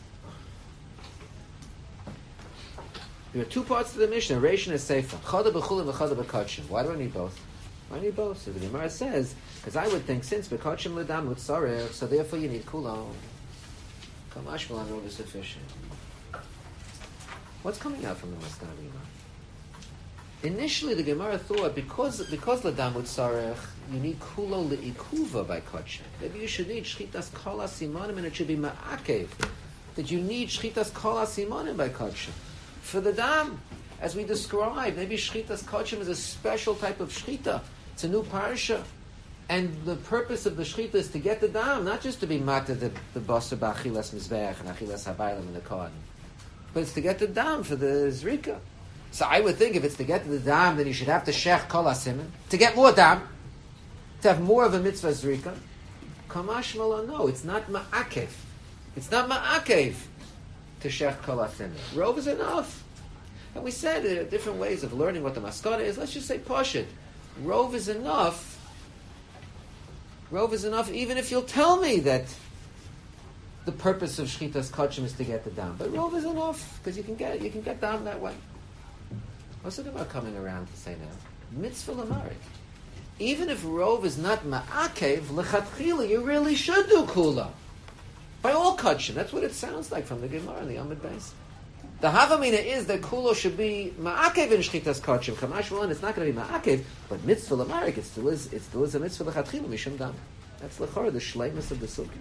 There are two parts to the Mishnah, Reish and Seifa. Chada b'chulim and chada b'kachim. Why do I need both? Why do I need both? So the Gemara says, because I would think since b'kachim l'dam utzarech, so therefore you need kulam. Kamash v'lan is sufficient. What's coming out from the Maskana Gemara? Initially, the Gemara thought because l'dam utzarech, you need kulo le'ikuva by kachim. Maybe you should need shchitas kol hasimanim and it should be ma'akev. That you need shchitas kol hasimanim by kachim. For the dam, as we described, maybe shchitas kachim is a special type of shchita. It's a new parsha. And the purpose of the shchita is to get the dam, not just to be mata the basar b'achilas mizbeach and achilas habaylim and the kohen. But it's to get the dam for the zrika. So I would think if it's to get the dam, then you should have to shech kol hasimin. To get more dam, to have more of a mitzvah zrika. Kamash mala, no, it's not ma'akev. It's not ma'akev to shech kol hasimin. Rov is enough. And we said there are different ways of learning what the maskana is. Let's just say pashut. Rov is enough. Rov is enough even if you'll tell me that the purpose of shchitas kachim is to get the dam. But rov is enough because you can get dam that way. What's it about coming around to say now? Mitzvah l'marek. Even if rov is not ma'akev, lechatchila, you really should do kula. By all kachim. That's what it sounds like from the Gemara and the Amud Beis. The havamina is that kulo should be ma'akev in shchitas kachim. Kamash v'lan, it's not going to be ma'akev, but mitzvah l'marek, it still is a mitzvah l'chatchila mishum dam. That's l'chora, the shleimus of the sukkah.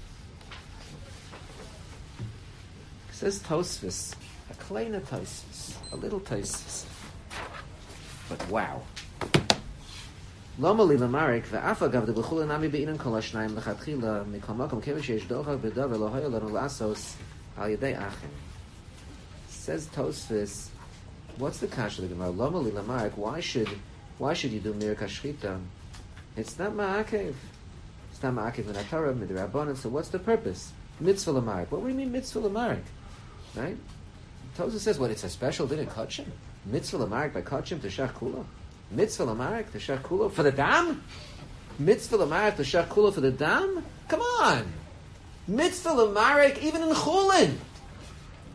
Says Tosfos, a kleiner Tosfos, a little Tosfos. But wow. Loma li l'marek ve'afa gav de b'chula nami be'inan kol ha'shnayim l'chatchila mikol makom kevan sheyesh dochak b'davar lo hoya lanu la'asos al yedei achim. Says Tosfos, what's the kasha of the Gemara? Loma li l'marek, why should you do mirik hashchita? It's not ma'akev. It's not ma'akev in Torah, midrabanan. So what's the purpose? Mitzvah l'marek. What do you mean mitzvah l'marek? Right? Tosfos says, what, it's a special din in kachim? Mitzvah l'marek by kachim to shach kula? Mitzvah l'marek to shach kula for the dam? Mitzvah l'marek to shach kula for the dam? Come on! Mitzvah l'marek even in chulin!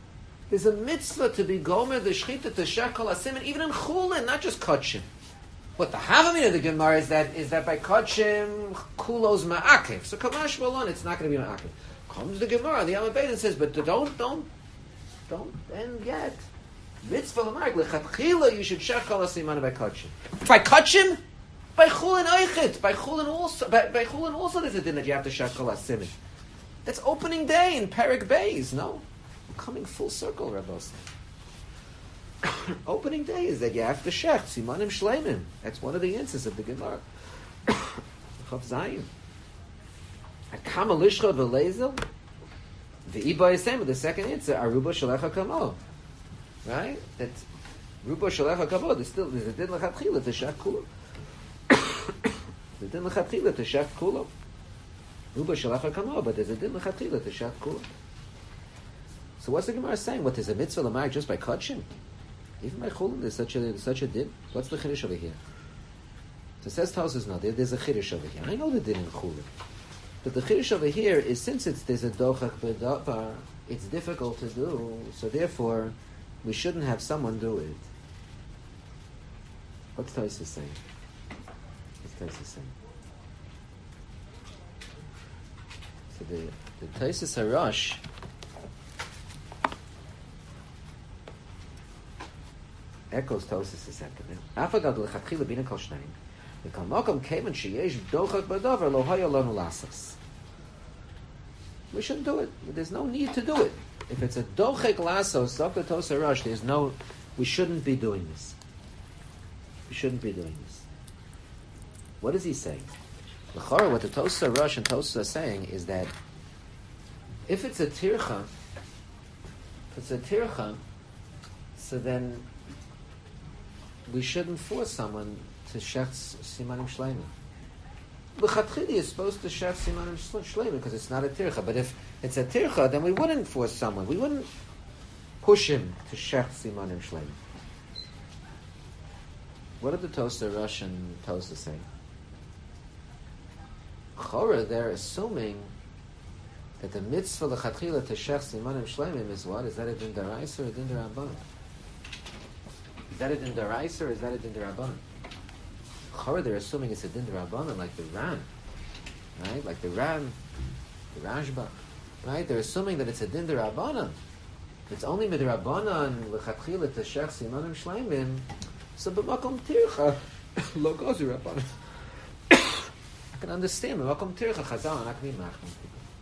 There's a mitzvah to be gomer the shchita to shach kol hasimin even in chulin, not just kachim. What the Havamina of the Gemara is that by Kodshim Kulos Ma'akev. So Kamash Malon, it's not going to be Ma'akev. Comes the Gemara, the Yom Beis, and says, but don't end yet. Mitzvah L'Marek L'Chatchila, you should shech Kol HaSimana by Kodshim. By Kodshim? By Chulin Eichet. By Chulin also there's a din that you have to shech Kol HaSimon. That's opening day in Perek Beis, no? I'm coming full circle, Rabbos. Opening day is that you have to shech Simanim Shleimim. That's one of the answers of the Gemara. Chav Zayin. Akama Lishcha V'Lezel. V'iba Yisem, the second answer, Aruba Shalecha Kamo. Right? That's Ruba Shalecha Kamo. There's a din l'chatchila to shech Kulo. The din l'chatchila to shech Kulo. Ruba Shalecha Kamo, but there's a din l'chatchila to shech Kulo. So what's the Gemara saying? What, there's a mitzvah l'marek just by Kodshim? Even by Chulin, there's such a din. What's the chiddush over here? So it says Tosfos, no, there's a chiddush over here. I know the din in Chulin. But the chiddush over here is, since there's a dochak b'davar, it's difficult to do, so therefore, we shouldn't have someone do it. What's Tosfos saying? What's Tosfos saying? So the Tosfos Harash echoes Tosfos a second. Afagad l'chatchila bina kol shnayim. V'kal makom kemen sheyesh dochak b'davar lo haya lanu lasas. We shouldn't do it. There's no need to do it. If it's a dochek lasos, Dr. Tosfos Harash, we shouldn't be doing this. We shouldn't be doing this. What is he saying? L'chora, what the Tosfos Harash and Tosfos are saying is that if it's a tircha, so then we shouldn't force someone to shech simanim shleimim. L'chatchili is supposed to shech simanim shleimim because it's not a tircha. But if it's a tircha, then we wouldn't force someone. We wouldn't push him to shech simanim shleimim. What did the Tosfos Harash and Tosfos say? Chora, they're assuming that the mitzvah l'chatchila to shech simanim shleimim is what? Is that a din daraisa or a din darabbanan? Is that a din daraisa or is that a din darabbanan? Chora, they're assuming it's a din darabbanan, like the Ran, right? Like the Rashba, right? They're assuming that it's a din darabbanan. It's only midrabbanan l'chatchila to shech simanim shleimim. So b'makom tircha lo gozu rabbanan. I can understand b'makom tircha chazal not going to be machmir.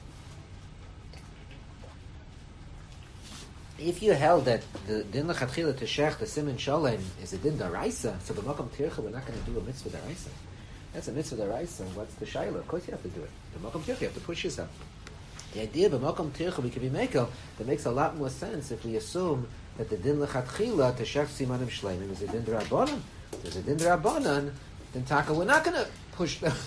If you held that the din l'chatchila to shech the siman shalem is a din daraisa, so b'makom tircha we're not going to do a mitzvah daraisa. That's a mitzvah daraisa. What's the shayla? Of course you have to do it. B'makom tircha you have to push yourself. The idea b'makom tircha we can be mekel that makes a lot more sense if we assume that the din l'chatchila to shech simanim shleimim is a din d'rabbanan. If there's a din d'rabbanan, then taka we're not going to push them.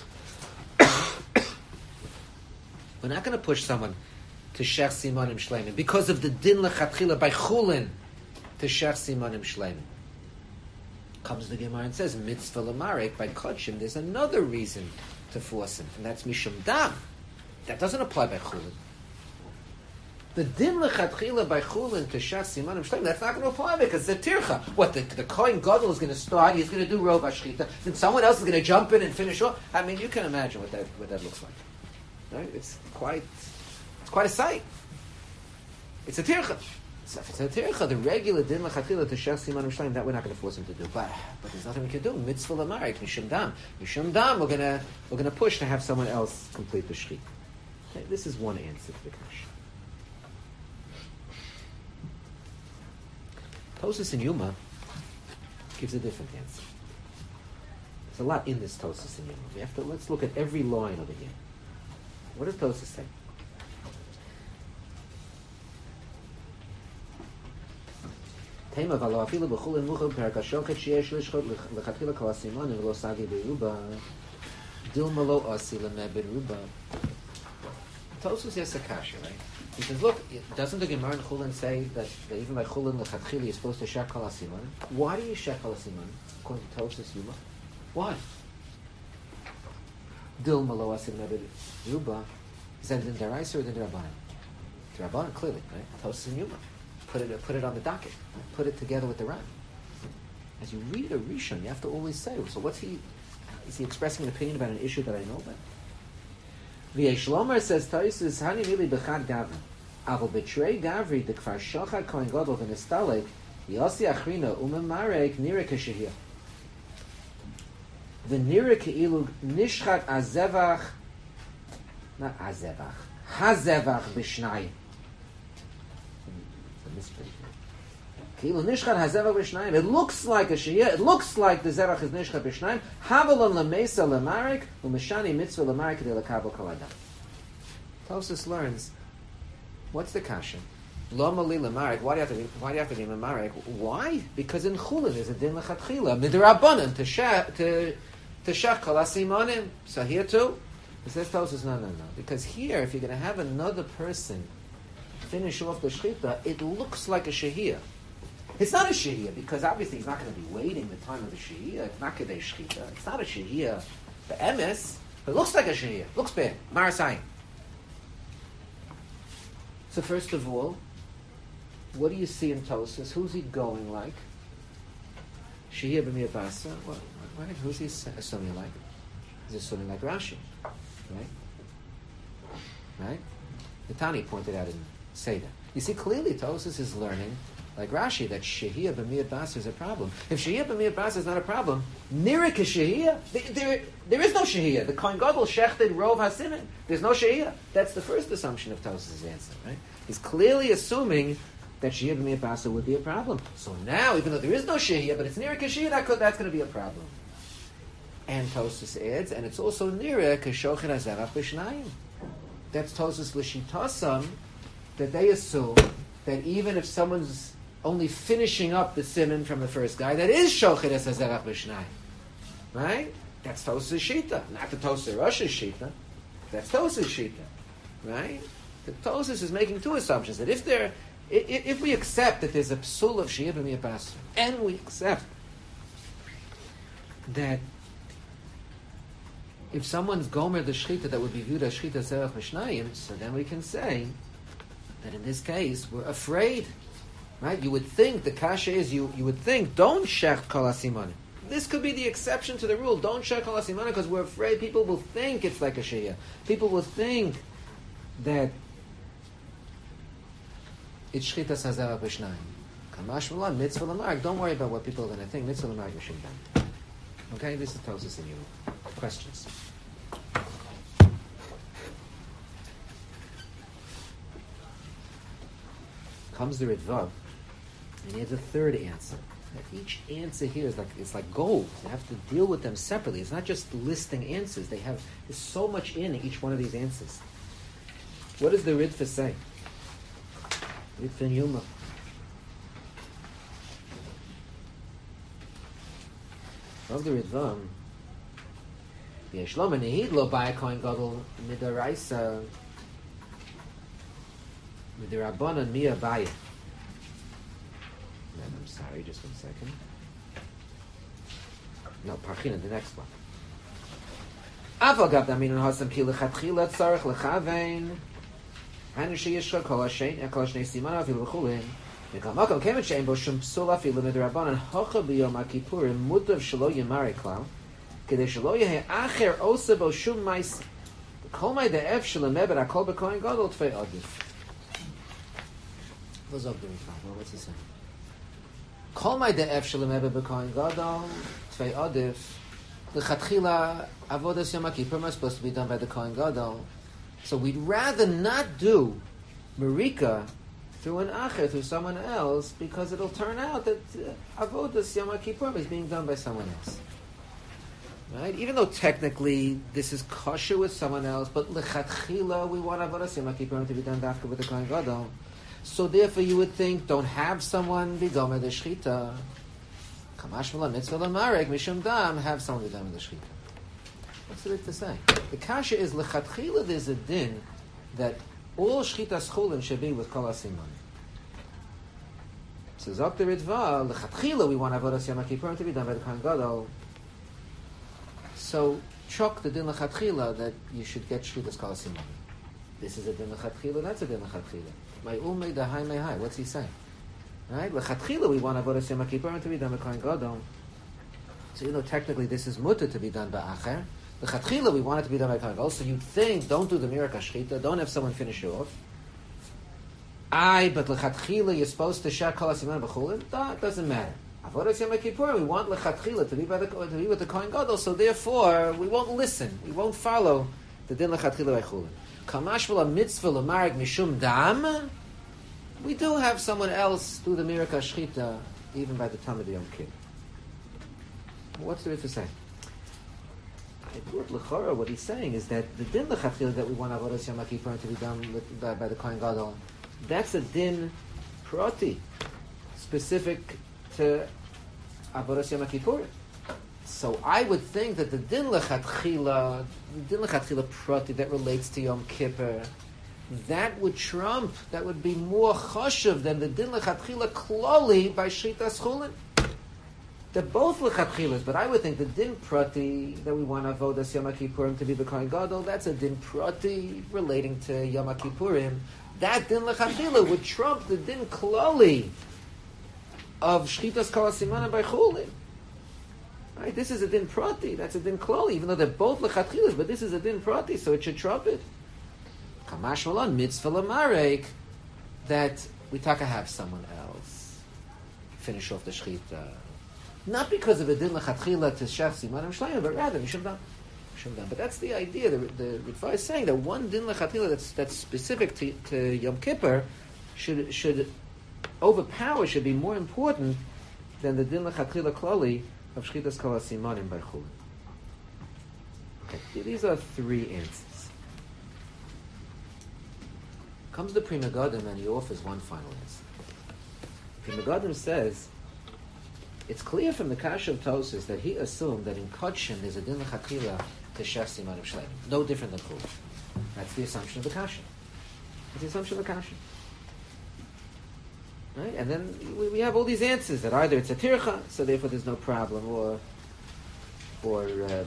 We're not going to push someone to shech simanim shleimim because of the din l'chatchila by chulin to shech simanim shleimim. Comes the Gemara and says mitzvah l'marek by kodshim. There's another reason to force him, and that's mishum dam. That doesn't apply by chulin. The din l'chatchila by chulin to shech simanim shleimim, that's not going to apply because the tircha. What the Kohen Gadol is going to start? He's going to do rov hashchita. Then someone else is going to jump in and finish off. I mean, you can imagine what that looks like. Right? It's quite a sight. It's a tircha. So if it's a tircha, the regular din l'chatchila to shech simanim shleimim, that we're not going to force him to do. But there's nothing we can do. Mitzvah l'marek, mishum dam. Mishum dam, we're going to push to have someone else complete the shechita. Okay, this is one answer to the question. Tosfos in Yuma gives a different answer. There's a lot in this Tosfos in Yuma. Let's look at every line over here. What does Tosfos say? Tema v'alo afilu b'chulin muchad perakashochet sheyesh lishchot l'chatchila kol hasimanim v'lo sagi beruba dilma lo asi l'meh beruba. Tosfos has a kasha, right? He says, look, doesn't the Gemara in Chulin say that even by Chulin l'chatchila you're supposed to shech kol hasimanim? Why do you shech kol hasimanim? According to Tosfos Yuma, why? Dilma lo asi l'meh beruba. Is that in daraisa or in d'rabbanan? D'rabbanan, clearly, right? Tosfos in Yuma. Put it on the docket. Put it together with the Ran. As you read a Rishon, you have to always say, so what's he? Is he expressing an opinion about an issue that I know about? V'yesh Lomer says, Taisus, Hani Mili B'chad Gavri. Aval B'trei Gavri, the Kfar Shochad Kohen Gadol v'Nestalek, Yossi Achrina, Umemarek, Nira Keshehir. V'nira Ke'ilu Nishchat Azevach, not Azevach, Hazevach B'shnayim. It's a misprint. Ke'ilu Nishchat Hazevach B'shnayim. It looks like a Shehir, it looks like the Zevach is Nishchat B'shnayim. Havalon Lamesa Lamarek, Umeshani Mitzvah Lamarek Kedei Lakabel Kol Adam. Tosus learns, what's the kasha? Lo mali Lamarek. Why do you have to be Lamarek? Why? Because in Chulin there's a din lechatchila midrabanan to shach kol asimonim. So here too, it says Tosus, no. Because here, if you're going to have another person finish off the shechita, it looks like a shehiyah. It's not a shehiyah because obviously he's not going to be waiting the time of the shehiyah. It's not kedei shechita. It's not a shehiyah. The emes, but it looks like a shehiyah. Looks bad. Marasayim. So first of all, what do you see in Tosas? Who's he going like? Shehiyah b'miyah basa. Right? Who's he assuming like? He's assuming like Rashi. Right? The Tani pointed out in Seder. You see, clearly Tosas is learning, like Rashi, that Shehiyah b'miyat basa is a problem. If Shehiyah b'miyat basa is not a problem, Nirik is Shehiyah. There is no Shehiyah. The Kohen Gadol shechted rov hasimin. There's no Shehiyah. That's the first assumption of Tosas' answer. Right? He's clearly assuming that Shehiyah b'miyat basa would be a problem. So now, even though there is no Shehiyah, but it's Nirik Shehiyah, that's going to be a problem. And Tosas adds, and it's also Nirik Shochet Hazevach B'shnayim. That's Tosas L'shitasam, that they assume that even if someone's only finishing up the siman from the first guy, that is Shochet Hazevach B'shnayim. Right? That's Tosas Shita. Not the Tosas Rosh's Shita. That's Tosas Shita. Right? The Tosas is making two assumptions. That if we accept that there's a psul of Shehiyah b'miyat basa, and we accept that if someone's gomer the shchita that would be viewed as shchita zerach b'shnayim, so then we can say that in this case we're afraid, right? You would think the kasha is you would think don't shech kol hasimanim. This could be the exception to the rule. Don't shech kol hasimanim because we're afraid people will think it's like a shehiyah. People will think that it's shchita zerach b'shnayim. Kamash v'lan mitzvah l'mark. Don't worry about what people are going to think. Mitzvah l'mark b'shnayim. Okay, this is Tosas in you. Questions? Comes the Ritva, and he has a third answer. Each answer here is like gold. You have to deal with them separately. It's not just listing answers. There's so much in each one of these answers. What does the Ritva say? Ritva in Yuma. Of the Ritva, Yeshlom and Nehid lo by a Kohen Gadol midaraisa midarabbanan miya baya. I'm sorry, just 1 second. No, Parchina, the next one. Aval gav damin and hasam ki lechatchila tzarich lechavein hanu sheyishcha kol hashen kol hashnei siman afilu v'chulin. Mekamakom kemet she'en bo shum psul afilu midarabbanan hocha b'yom HaKippurim mutav shelo yemare klal kedei shelo yehe acher osa bo shum mais kol mai de'ef shelemeh ben hakol b'kohen gadol tfei adif. What's up there? What's he saying? Kol mai de'ef shelemeh ben b'kohen gadol tfei adif. L'chatchila avodas Yom HaKippurim are supposed to be done by the Kohen Gadol. So we'd rather not do Marika through an acher, through someone else, because it'll turn out that avodas Yom HaKippurim is being done by someone else. Right? Even though technically this is kosher with someone else, but l'chatchila we want avodas Yom HaKippurim to be done dafka with the Kohen Gadol. So therefore you would think, don't have someone be gomer the shchita. Kamash v'la mitzvah l'marek mishum dam, have someone be done with the shchita. What's the bit to say? The kasha is l'chatchila there's a din that all shchitas chulin should be with kol hasimanim. So zok the Ritva, l'chatchila we want avodas Yom HaKippurim to be done by the Kohen Gadol. So chok the din l'chatchila that you should get shchitas kol hasimanim. This is a din l'chatchila, that's a din l'chatchila. My umay dahai mehai. What's he saying? Right? L'chatchila, we want avodas Yom Kippurim to be done by Kohen Gadol. So you know, technically this is mutter to be done by Acher. L'chatchila, we want it to be done by Kohen Gadol. So you'd think, don't do the Mirka Shchita, don't have someone finish you off. But l'chatchila, you're supposed to share Kol HaSiman b'chulin. That doesn't matter. Avodas Yom Kippur, we want l'chatchila to be with the Kohen Gadol, so therefore we won't listen, we won't follow the din l'chatchila b'chulin. Kamash v'la mitzvah l'mareg mishum dam. We do have someone else do the Mirka Shchita, even by the time of the Yom Kippur. What's the Ritva saying? I thought l'chora, what he's saying is that the din l'chatchila that we want avodas Yom Kippur to be done by the Kohen Gadol, that's a din proti, specific to avodas Yom Kippur. So I would think that the din l'chatchila proti that relates to Yom Kippur, that would trump, that would be more choshev than the din l'chatchila kloli by Shritas Chulin. They're both l'chatchilas, but I would think the din prati that we want avodas Yom Kippurim to be the Kohen Gadol, that's a din prati relating to Yom Kippurim. That din l'chatchila would trump the din kloli of Shchitas Kol HaSimanim by Chulin. Right? This is a din prati, that's a din kloli, even though they're both l'chatchilas, but this is a din prati, so it should trump it. Kamash Malon mitzvah l'marek, that we taka have someone else finish off the shchita. Not because of a din l'chatchila to shech simanim shleimim, but rather mishum dam. But that's the idea. The Ritva is saying that one din l'chatchila that's specific to Yom Kippur should overpower, should be more important than the din l'chatchila klali of shchitas kol hasimanim by chulin. Okay, these are three answers. Comes the Pri Megadim and he offers one final answer. Pri Megadim says, it's clear from the Kasha of Tosas that he assumed that in Kodshin there's a din l'chatchila to shech simanim shleimim. No different than Chulin. That's the assumption of the Kasha. That's the assumption of the Kasha. Right? And then we have all these answers that either it's a tircha, so therefore there's no problem, or right,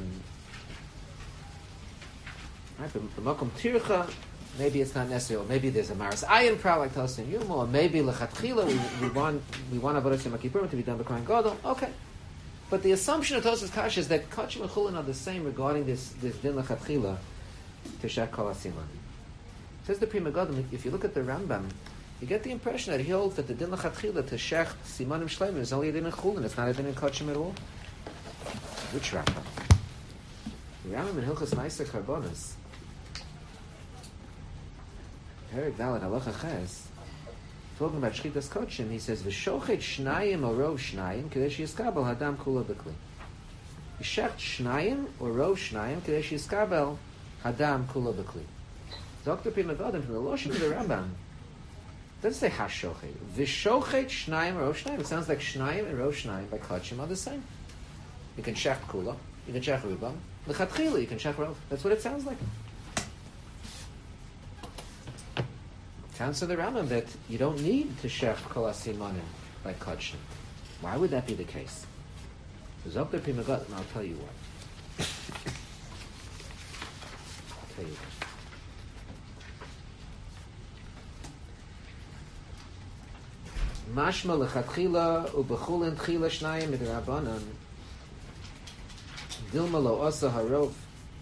the makom tircha, maybe it's not necessary, or maybe there's a maras ayin proud like Tosin Yuma, or maybe lechatchila we want avodas Yom Kippurim to be done by Kohen Gadol. Okay, but the assumption of Tosas Kasha is that Kachim and Chulin are the same regarding this din lechatchila to shech kol hasimanim. Says the Pri Megadim, if you look at the Rambam, you get the impression that he holds that the din lechatchila to shech simanim shleimim is only a din in Chulin. It's not a din in Kachim at all. Which Rambam? The Rambam in Hilchos Ma'aser Karbonos, Perik Dalet Halacha Ches, talking about Shchitas Kodshim, he says, "V'shochet shnayim or rov shnayim kedei sheyiskabel hadam kula b'kli." He shecht shnayim or rov shnayim kedei sheyiskabel hadam kula b'kli. Dr. Pri Megadim from the Loshen of the Rambam doesn't say hashochet. V'shochet shnayim or rov shnayim. It sounds like shnayim and rov shnayim by Kodshim are the same. You can shecht kula, you can shecht ribam. L'chatchila, you can shecht rov. That's what it sounds like. Sounds to the Rambam that you don't need to shech kol hasimanim by Kodshim. Why would that be the case? There's up there Pri Megadim, and I'll tell you why. Mashma lechatchila ubechulin tchila shnayim midrabanan dilma lo osa harov.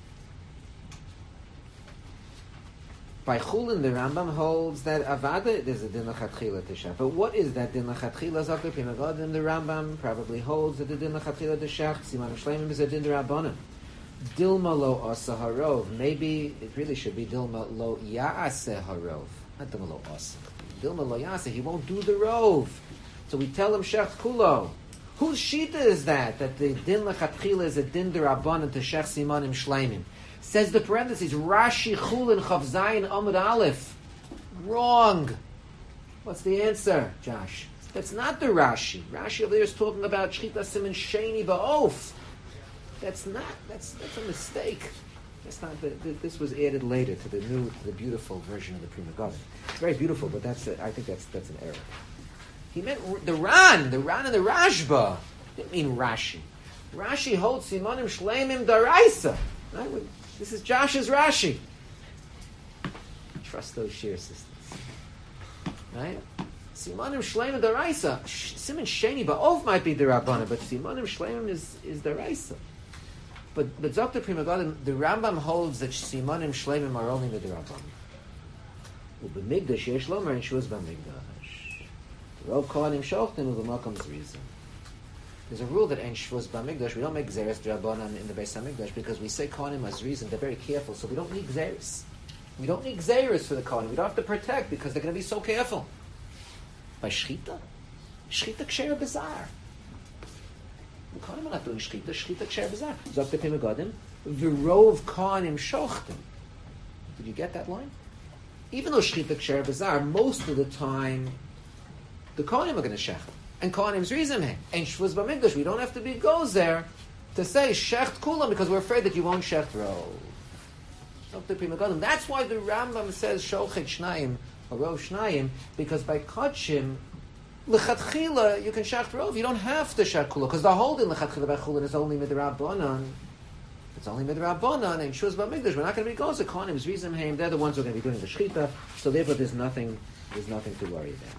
By Chulin, the Rambam holds that Avada, there's a din l'chatchila to shech. But what is that din l'chatchila? Zakir Pri Megadim, the Rambam probably holds that the din l'chatchila to shech simanim shleimim is a din d'Rabbanan. Dilma lo asa harov. Maybe it really should be Dilma lo ya'aseh harov. Not Dilma lo asa. Dilma lo ya'aseh. He won't do the rov. So we tell him shech kulo. Whose shita is that? That the din l'chatchila is a din d'Rabbanan to shech simanim shleimim. Says the parentheses, Rashi Chulin Chav Zayin Amud Aleph. Wrong. What's the answer, Josh? That's not the Rashi. Rashi over there is talking about Shchita Siman Sheni Ba'of. That's not. That's a mistake. That's not. This was added later to the beautiful version of the Pri Megadim. It's very beautiful, but I think that's an error. He meant the Ran and the Rashba. Didn't mean Rashi. Rashi holds Simanim Shleimim Daraisa. Right? This is Josh's Rashi. Trust those shear systems. Right? Simanim Shleimim Daraisa. Siman Sheni Ba'ov might be the Rabbanan, but Simanim Shleimim is Daraisa. But Dr. Pri Megadim, the Rambam holds that Simanim Shleimim are only Midrabbanan. Ubemigdash Yesh Lomer and Shuz Bamigdash. Rov Kohanim Shochtim Ubemakom Zrizim. There's a rule that in Shvus Bamigdash we don't make Zeres Drabanan in the Beis Hamikdash because we say Kohanim as reason. They're very careful, so we don't need Zeres. We don't need Zeres for the Kohanim. We don't have to protect because they're going to be so careful. By Shchita Ksher Bizarre. The Kohanim are not doing Shchita Ksher Bizarre. Zok the Pri Megadim, V'rov Kohanim Shochtim. Did you get that line? Even though Shchita Ksher Bizarre, most of the time the Kohanim are going to Shech. And Kohanim's reason, and Shvuz Bamigdash, we don't have to be goes there to say Shecht Kulam because we're afraid that you won't Shecht Rov. That's why the Rambam says Shochet Shnayim or Rov Shnayim, because by Kachim, L'chatchila, you can Shecht Rov. You don't have to Shecht Kulam because the holding L'chatchila by Chulin is only Midrabbanan. It's only Midrabbanan and Shvuz Bamigdash. We're not going to be goes to Kohanim's reason. They're the ones who are going to be doing the Shechita. So therefore, there's nothing to worry about.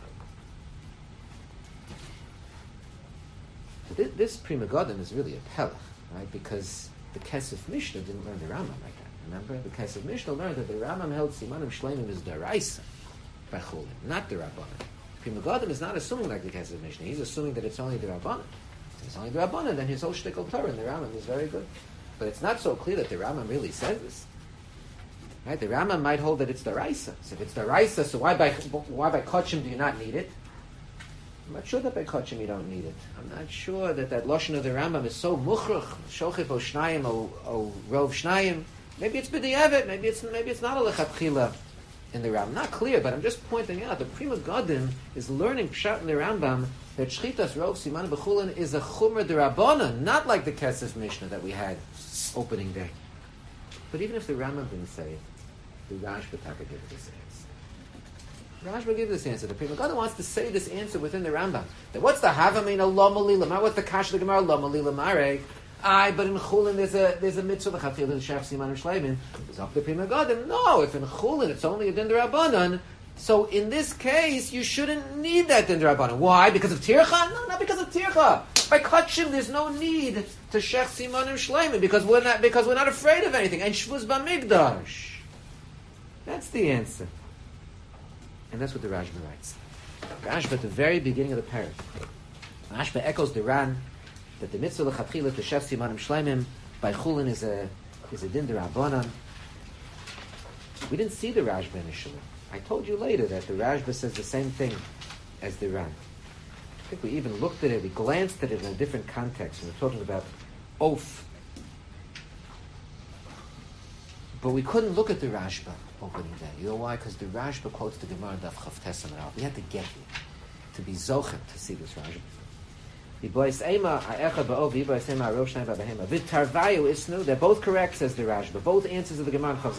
This Pri Megadim is really a pelach, right? Because the Kesef Mishnah didn't learn the Rambam like that. Remember, the Kesef Mishnah learned that the Rambam held Simanim Shleimim is Daraisa by Chulin, not the Rabbanan. Pri Megadim is not assuming like the Kesef Mishnah. He's assuming that it's only the Rabbanan. If it's only the Rabbanan, then his whole shtickle Torah in the Rambam is very good. But it's not so clear that the Rambam really says this. Right? The Rambam might hold that it's Daraisa. So if it's Daraisa, so why by Kachim do you not need it? I'm not sure that by Kachim you don't need it. I'm not sure that Lashon of the Rambam is so muchrach, Shochif o Shnayim o Rov Shnayim. Maybe it's B'di'evet, maybe it's not a Lechatchila in the Rambam. Not clear, but I'm just pointing out that Pri Megadim is learning Pshat in the Rambam that Shchitas Rov Siman B'chulin is a Chumra D'Rabbanan, not like the Kesef Mishnah that we had opening day. But even if the Rambam didn't say it, the Rashba Taka gave this answer. Rashba gave this answer. The Pri Megadim wants to say this answer within the Rambam. That what's the Havamina Lomali Lamar? What's the Kash of the Gemara Lomali Lamare? But in Chulin there's a mitzvah the Chafil the Shech Siman Shleimin. It's up to Pri Megadim. No, if in Chulin it's only a Din D'Rabbanan, so in this case you shouldn't need that Din D'Rabbanan. Why? Because of Tircha? No, not because of Tircha. By Kachim there's no need to Shech Siman Shleimin because we're not afraid of anything. And Shvuz Bamigdash. That's the answer. And that's what the Rashba writes. Rashba at the very beginning of the parak. Rashba echoes the Ran that the mitzvah lechatchila to shef simanim shleimim by chulin is a din d'Rabbanan. We didn't see the Rashba initially. I told you later that the Rashba says the same thing as the Ran. I think we even looked at it, we glanced at it in a different context. We were talking about oath. But we couldn't look at the Rashba opening day. You know why? Because the Rashba quotes the Gemara Daf Chav Tes Amar Aleph. We had to get here to be zochem to see this Rashba. They're both correct, says the Rashba. Both answers of the Gemara Chav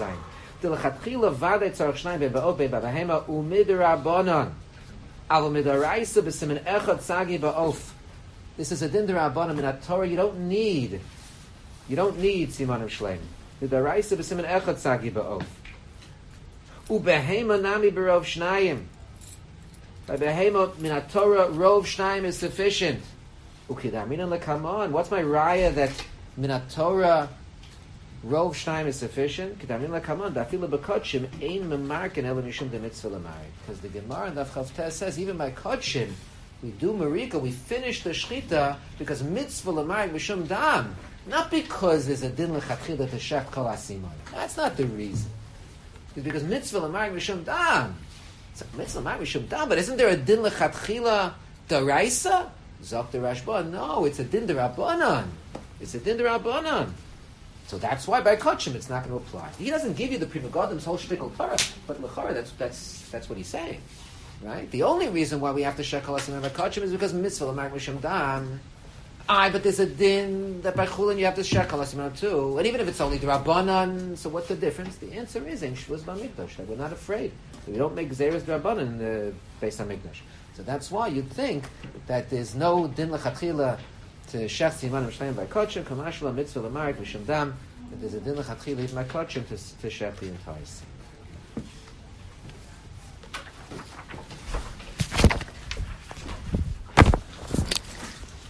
Zayin. This is a din d'Rabbanan in Torah. You don't need simanim shleim. The daraisa b'siman echad sagi ba'of. Ubehema nami b'rov shnayim. By behema min Torah rov shnayim is sufficient. Ukidaminan lekaman. What's my raya that min Torah rov shnayim is sufficient? Kidaminan lekaman. Dafila b'kotshim ein memarken ela mishum de mitzvah lamari. Because the Gemara in Daf Chav Tes says even by kotshim we do marika, we finish the shchita because mitzvah lamari mishum dam. Not because there's a din lechatchila to shech kol asiman. That's not the reason. It's because mitzvah l'marg mishum dam. It's like mitzvah l'marg mishum dam, but isn't there a din lechatchila daraisa? Zok the Rashba. No, it's a din d'Rabbanan. It's a din d'Rabbanan. So that's why by kachim it's not going to apply. He doesn't give you the Pri Megadim's whole shtickle Torah, but l'chara that's what he's saying, right? The only reason why we have to shech kol asiman by kachim is because mitzvah l'marg mishum dam. But there's a din that by chulin you have to shech kol asiman too, and even if it's only d'Rabbanan, so what's the difference? The answer is in Shvuz Bamigdash that we're not afraid. So we don't make zeres d'Rabbanan in the Beis Hamikdash. So that's why you'd think that there's no din lechatchila to shech simanim shleim by kachim, kamashla mitzvah l'marg mishum dam. That there's a din lechatchila even by kachim to shech the entire sin.